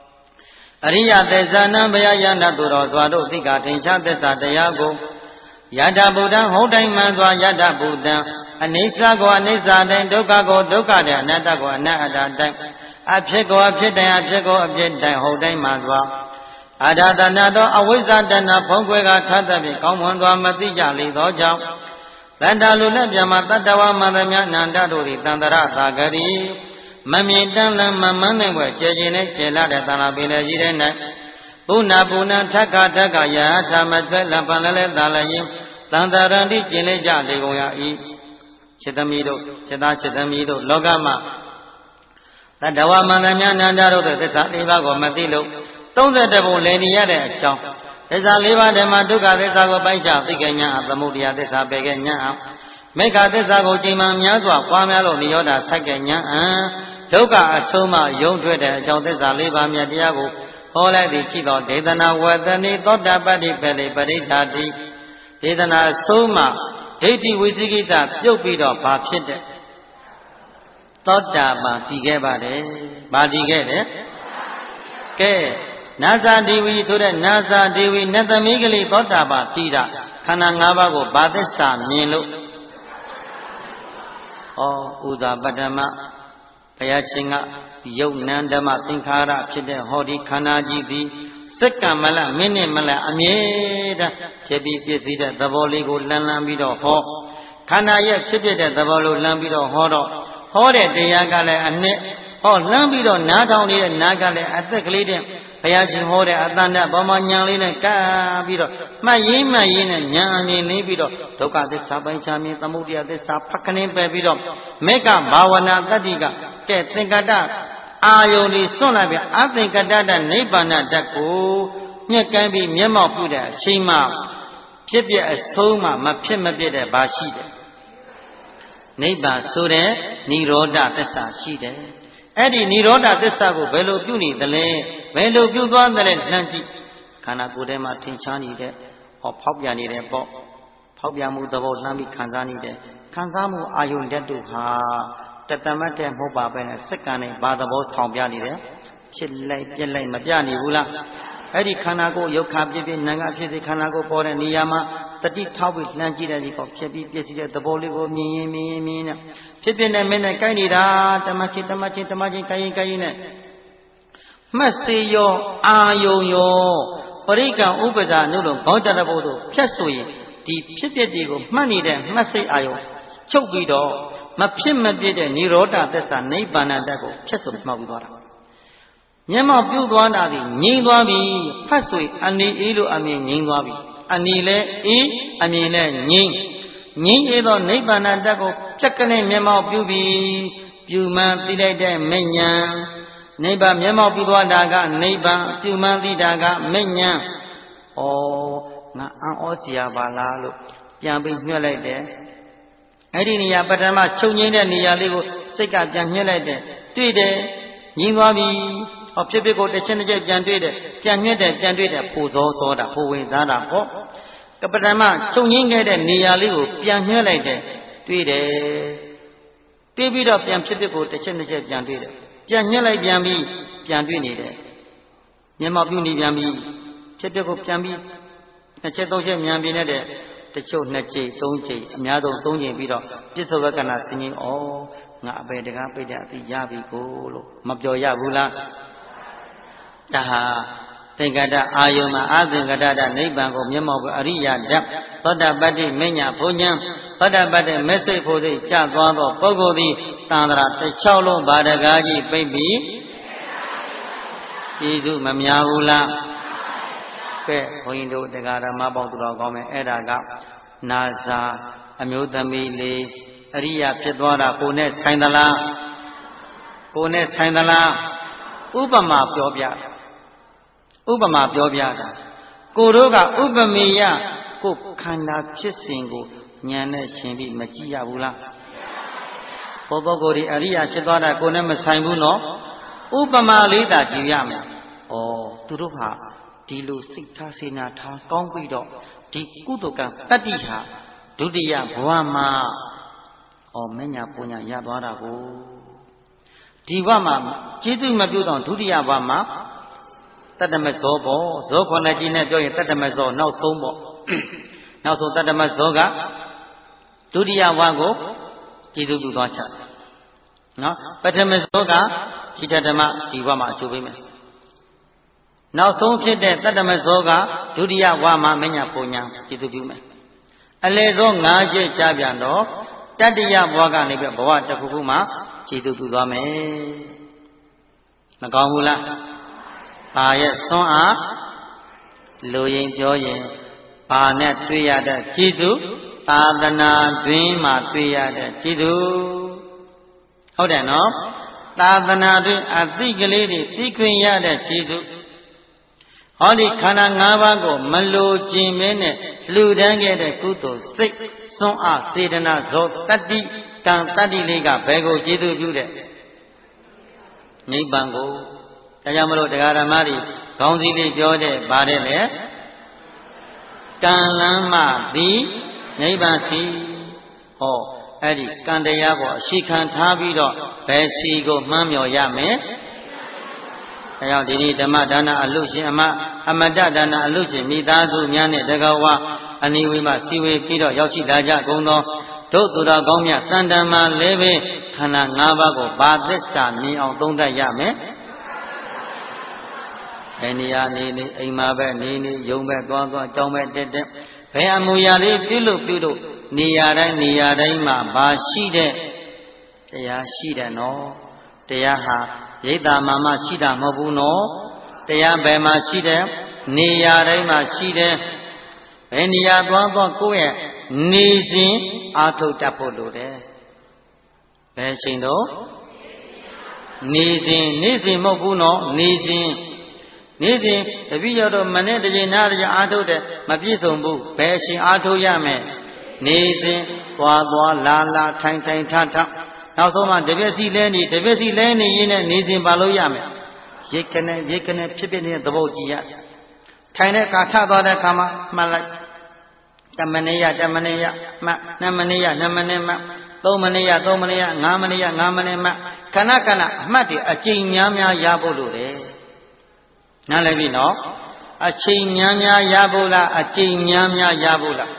အရိယသစ္စာနံဘယယန္တသူတော်စွာတို့သိက္ခာထင်ရှားသစ္စာတရားကို Yada Buddha Hodai Manzwa Yada Buddha Anisa go Anisa then Doka go Doka de Anata go Anata time Apshego Apsheta Apshego Apsheta Hodai Manzwa Adada Nado Awiza Dana Pongwega Tatabi Komwandwa Matija Lido Jam Landa Lula Yama Tatawa Madamya Nanda Duri Tandara Tagari Mami Dana Mamane were Jajine Jela de Tanabila Jirena Puna Puna Taka Taka Ya Tamatla Panale Dalayim Tandarandi Jileja de Goya E Chitamido Chita Chitamido Logama Tadawa Madamya Nanda the Saliva Matilo Don't let the lady at a chunk. There's a liver de Maduka, there's a go by Jam, the Kenya, the Mudia, there's a Beganya. Make a desago Jima Miazwa, Pamelo, Nioda, Sakanya, Doka, Asoma, young trader, John Desaliva, Miadiago, all like the Chido, Dedana, where the need not that body belly, but it had the Dedana Soma, Dati Wizigita, Yopido, Papit. Thought that Batigabade, Badigade, K. Nasa Devi to the Nasa Devi Natamigli Botaba Tira Kanangabago Badesa Milo O Uda Badama Payachinga Yognandama Tinkara Chide Hodi Kanaji Sekamala Minimala Amida Chebi Pisida the Voligo Lambido Ho Kanaya Chipida the Volo Lambido Horo Hode Deyagale and Ne Ho Lambido not only Nagale at the Gladium Payachin Hode Adana Bomanyalina Kabiro Mayima Yin Yami Nibido Toka the Sabai Chami Tamudia the Sapakane Babido Meka Bawana Tadiga Ke Tinkata Ayoli Sonabi Athinkata Nibana Dako Nyakabi Myama Puda Shima Pipia Soma Mapima Bida Bashide Neighbor Sure Niroda Tessa Shide Eddie Niroda Tessago Velo Puni the lay Velo Puan the Nanti Kanakudema Tinchani de or Popiani de Pop Popiamu the Vote Nami Kanzani de Kanzamu Ayun Dedu Ha Tatamate Moba Ben Sekane Badabo Tombiani de Chile Pele Mabiani Hula Eddie Kanago Yoka Bibi Nanga Pisi Kanago Port and Niyama Tati Tawi Lanji of Chebi Pisi the Boligo Mi Mi Mina Pipin and Mena Kainida Tamachi Tamachi Tamachi Kain Kaine Masiyo Ayo Yo Parika Ubada Nudo Godarabodo Piasui Di Pipetigo Money then Masi Ayo Chokido Mapima Bide Niroda Tessa Nebana Dago Chesu Magudara Yama Budwana Ningwabi Pasui Ani Ilu Ami Ningwabi Anile E Amile Ning Ning Edo Nebana Dago Chakane Memo Bubi Puma Tide Menya Neighbor Memo Budwadaga Neighbor Puma Didaga Menya O Na Osia Balalo Yambi Nulade Edinia Patama Chunina Nialigo Sika Janulade Tuide Ningwabi of typical the Chinese Jandrid, Janude, Jandrid, Puzo, Soda, Puin Zada, Ho. Capatama, Chuninga, Nialigo, Janulade, Tuide. David of Jam typical the Chinese Jandrid. Janula Jambi, Jandrinide. Yamabuni Jambi, typical Jambi, the Chetoja Yambinade, the Cho Nachi, Tonchi, Miado, Tony Vido, Pisovakana singing, oh, Nabe de Gapida, the Yabi Golo, Mabjoya Bula. Taha Tengada Ayuma Azingada Nebango Yamo Aria Dap Pada Badi Menya Punyam Pada Badi Message for the Chazwado Pogodi Tandra the Chaulo Badagaji Baby Izu Mamiaula Pe Hoindo Degara Mabodro Gome Edaga Naza Amudamili Aria Pedwara Kone Saindala Kone Saindala Ubama Pyobia Ubama Biobiada. Kuruga Ubamiya Cook Kanda Chisingo Nyana Shimbi Machia Bula Pobogori Aria Chedora Konema Saimuno Ubama Lida Giam O Turuha Dilu Sita Sinata Gombido Di Kudoka Tatiha Dudia Buama O Menya Punya Yabara Diwama Chidu Mabudon Dudia Bama Tadamazobo, Zokonaji Najo, Tadamazo, no sombo. နောက်ဆုံးတတ္တမဇောကဒုတိယဝါကိုကျေစုပြုသွားချတယ်နော်ပထမဇောကဒီတတ္တမဒီဝါမှာအကျိုးပေးမယ်နောက်ဆုံးဖြစ်တဲ့တတ္တမဇောကဒုတိယဝါမှာမညာပုံညာကျေစုပြုမယ်အလေဇော၅ချက်ကြပြန်တော့တတ္တယဘဝကနေပြီးဘဝတစ်ခုခုမှာကျေစုပြုသွားမယ်မကောင်းဘူးလားဘာရဲ့ဆွမ်းအားလူရင်ပြောရင်ဘာနဲ့တွေ့ရတဲ့ကျေးဇူးသာသနာတွင်မှာတွေ့ရတဲ့ကျေးဇူးဟုတ်တယ်နော်သာသနာတွင်အသိကလေးတွေသိခွင့်ရတဲ့ကျေးဇူးဟောဒီခန္ဓာ၅ပါးကိုမလိုချင်မင်းနဲ့လှူဒန်းခဲ့တဲ့ကုသိုလ်စိတ်စွမ်းအားစေတနာဇောတတ္တိကံတတ္တိလေးကဘယ်ကိုကျေးဇူးပြုတဲ့နိဗ္ဗာန်ကိုဒါကြောင့်မလို့တရားဓမ္မတွေခေါင်းစည်းလေးပြောတဲ့ဗါတဲ့လေကံလမ်းမှသည်နိဗ္ဗာန်စီဟောအဲ့ဒီကံတရားကိုအရှိခံထားပြီးတော့ဘယ်စီကိုမှန်းမြော်ရမယ်ဒါကြောင့်ဒီနေ့ဓမ္မဒါနအလုရှင်အမအမတဒါနအလုရှင်မိသားစုများနဲ့တကဝအနိဝေမစီဝေပြီးတော့ရောက်ရှိလာကြကုန်သောတို့သူတော်ကောင်းများတန်တမာလည်းပဲခန္ဓာ၅ပါးကိုဘာသစ္စာမြင်အောင်သုံးသပ်ရမယ်ဘယ်နေရာနေနေအိမ်မှာပဲနေနေယုံပဲသွားသွားကြောင်းပဲတက်တက်ဘယ်အမူအရာလေးပြုလို့ပြုလို့နေရာတိုင်းနေရာတိုင်းမှာဘာရှိတဲ့တရားရှိတယ်နော်တရားဟာရိတ်တာမှမရှိတာမဟုတ်ဘူးနော်တရားဘယ်မှာရှိတယ်နေရာတိုင်းမှာရှိတယ်ဘယ်နေရာသွားသွားကိုယ့်ရဲ့နေစဉ်အာထုတ်တတ်ဖို့လိုတယ်ဘယ်ချိန်တော့နေစဉ်နေစဉ်မဟုတ်ဘူးနော်နေစဉ်နေစဉ်တပည့်ရတော့မနေ့တစ်ချိန်နားတစ်ချိန်အာထုတ်တယ်မပြည့်စုံဘူးဘယ်အချိန်အာထုတ်ရမယ်နေစဉ်သွားသွားလာလာထိုင်ထိုင်ထထနောက်ဆုံးမှတပည့်စီလဲနေတပည့်စီလဲနေရင်းနဲ့နေစဉ်ပါလို့ရမယ်ရိတ်ခနဲ့ရိတ်ခနဲ့ဖြစ်ဖြစ်နေတဲ့သဘောကြည့်ရထိုင်တဲ့အခါထသွားတဲ့အခါမှာမှတ်လိုက်တမဏိယတမဏိယမှတ်နှစ်မဏိယနှစ်မဏိမှတ်သုံးမဏိယသုံးမဏိယငါးမဏိယငါးမဏိမှတ်ခဏခဏအမှတ်တွေအကျိန်များများရဖို့လိုတယ်နားလည်ပြီနော်အချိန်များများရဖို့လားအကျိန်များများရဖို့လား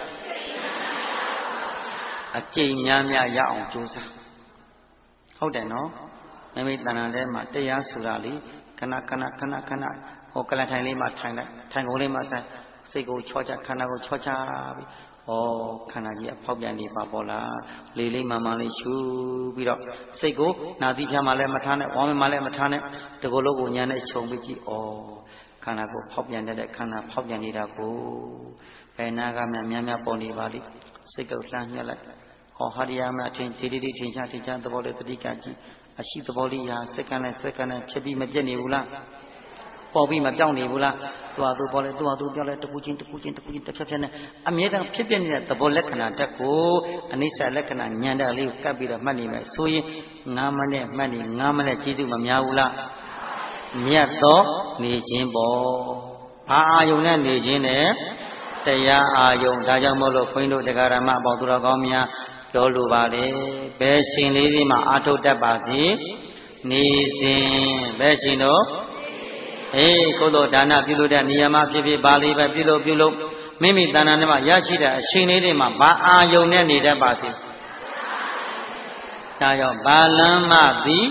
အကျိန်များများရအောင်ကြိုးစားဟုတ်တယ်နော်မိမိတဏ္ဍာထဲမှာတရားဆိုတာလေခဏခဏခဏခဏဟိုကလန်ထိုင်လေးမှာထိုင်လိုက်ထိုင်ကုန်လေးမှာထိုင်စိတ်ကိုချောချခန္ဓာကိုချောချပြီးဩခန္ဓာကြီးအဖောက်ပြန်နေပါပေါ်လားလေးလေးမှန်မှန်လေးရှုပြီးတော့စိတ်ကိုနာသီးဖြာမှာလည်းမထားနဲ့ဝမ်းမမှာလည်းမထားနဲ့တကောလုံးကိုညာနဲ့ခြုံပြီးကြည့်ဩခန္ဓာကိုဖောက်ပြန်တဲ့ခန္ဓာဖောက်ပြန်နေတာကိုဘယ်နာကမှများများပေါ်နေပါလိစိတ်ကိုလှမ်းညှက်လိုက်ဟောဟာရိယာမအထင်ဒီဒီဒီထင်ရှားထင်ရှားသဘောလေးတတိကကြည့်အရှိသဘောလေးဟာစက္ကန့်နဲ့စက္ကန့်နဲ့ဖြစ်ပြီးမပြတ်နေဘူးလားပေါ်ပြီးမပြောင်းနေဘူးလားသူဟာသူပေါ်လဲသူဟာသူပြောလဲတကူချင်းတကူချင်းတကူချင်းတစ်ဖြတ်ဖြတ်နဲ့အမြဲတမ်းဖြစ်ပြနေတဲ့သဘောလက္ခဏာတက်ကိုအနိစ္စလက္ခဏာဉာဏ်တက်လေးကိုကပ်ပြီးတော့မှတ်နေမယ်ဆိုရင်ငါးမိနစ်မှတ်နေငါးမိနစ်ကျေးဇူးမများဘူးလားမြတ်သောနေခြင်းပေါ်ဘာအာယုံနဲ့နေခြင်းနဲ့တရားအာယုံဒါကြောင့်မို့လို့ခွင်းတို့တရားဓမ္မပေါသူတော်ကောင်းများပြောလိုပါလေဘယ်ရှင်လေးဒီမှာအာထုတ်တတ်ပါစေနေစဉ်ဘယ်ရှင်တို့အေးကုသိုလ်ဒါနပြုလို့တဲ့နေရာမှာဖြစ်ဖြစ်ပါဠိပဲပြုလို့ပြုလို့မိမိတဏ္ဍာထဲမှာရရှိတဲ့အချိန်လေးတွေမှာဘာအာယုံနဲ့နေတတ်ပါစေဒါကြောင့်ဘာလမ်းမှသည်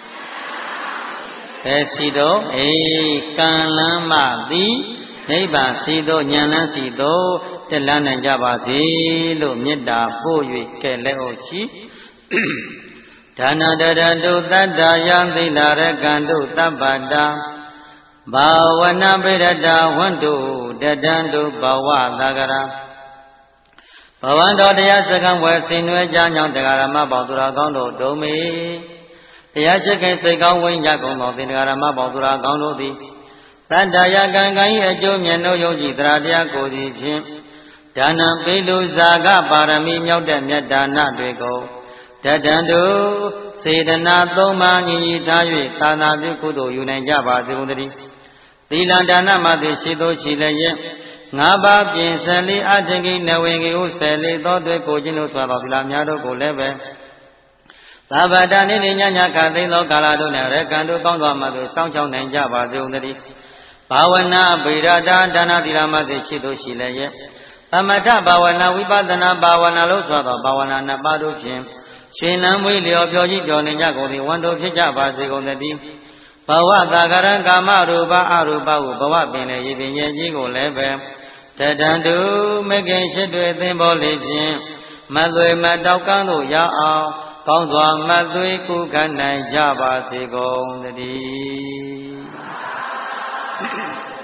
ဘယ်စီတော့အေးကံလမ်းမှသည်နိဗ္ဗာန်စီတော့ဉာဏ်လမ်းစီတော့တက်လန်းနိုင်ကြပါစေလို့မေတ္တာပို့၍ကဲလက်ဟုတ်ရှိဒါနတရတုတတ္တယံသီလရကံတုသဗ္ဗတာဘာဝနာပိရတဝန္တုတတံတုဘဝသဂရဘဝန္တောတရားစကံဝယ်ဆင်နွယ်ကြညောင်းတရားဓမ္မပေါသူတော်ကောင်းတို့ဒုံမေတရားချစ်ခင်စိတ်ကောင်းဝိညာဉ်ကုန်သောသင်္ဃာရမပေါသူတော်ကောင်းတို့သည်တတ္တယကံကံ၏အကျိုးမြတ်နှုတ်ယုံကြည်တရားတရားကိုယ်သည်ဖြင့်ဒါနံပိလူဇာကပါရမီမြောက်တဲ့မြတ်ဒါနတွေကိုတတံတုစေတနာသုံးပါးညီညီထား၍သာနာပြုကုသိုလ်ယူနိုင်ကြပါစေကုန်သတည်းသီလဒါနမှသည်ရှိသောရှိလည်းရဲ့ငါးပါးပြင်ဆယ်လေးအထင်ကြီးနဝင်ကြီးဟုဆယ်လေးသောသွေးကိုခြင်းတို့ဆိုသောသီလများတို့ကိုလည်းပဲသဗ္ဗတာနိနိညညခသိသောကာလတို့နဲ့ရကံတို့ကောင်းစွာမှသို့စောင့်ချောင်းနိုင်ကြပါစေကုန်သတည်းဘာဝနာဗေဒတာဒါနသီလမှသည်ရှိသောရှိလည်းရဲ့သမထဘာဝနာဝိပဿနာဘာဝနာလို့ဆိုတော့ဘာဝနာနှစ်ပါးတို့ဖြင့်ရွှေလန်းမွေးလျော်ပျော်ကြီးပျော်နေကြကုန်သည်ဝန်တို့ဖြစ်ကြပါစေကုန်သတည်းဘဝတာကရံကာမရူပအရူပဟုဘဝပင်လေရေပင်ရဲ့ကြီးကိုလည်းပဲတတံတုမကင်ရှိတွေသင်္ဘောလေးဖြင့်မသွေမတောက်ကန်းတို့ရအောင်ကောင်းစွာမသွေကုခနိုင်ကြပါစေကုန်သတည်း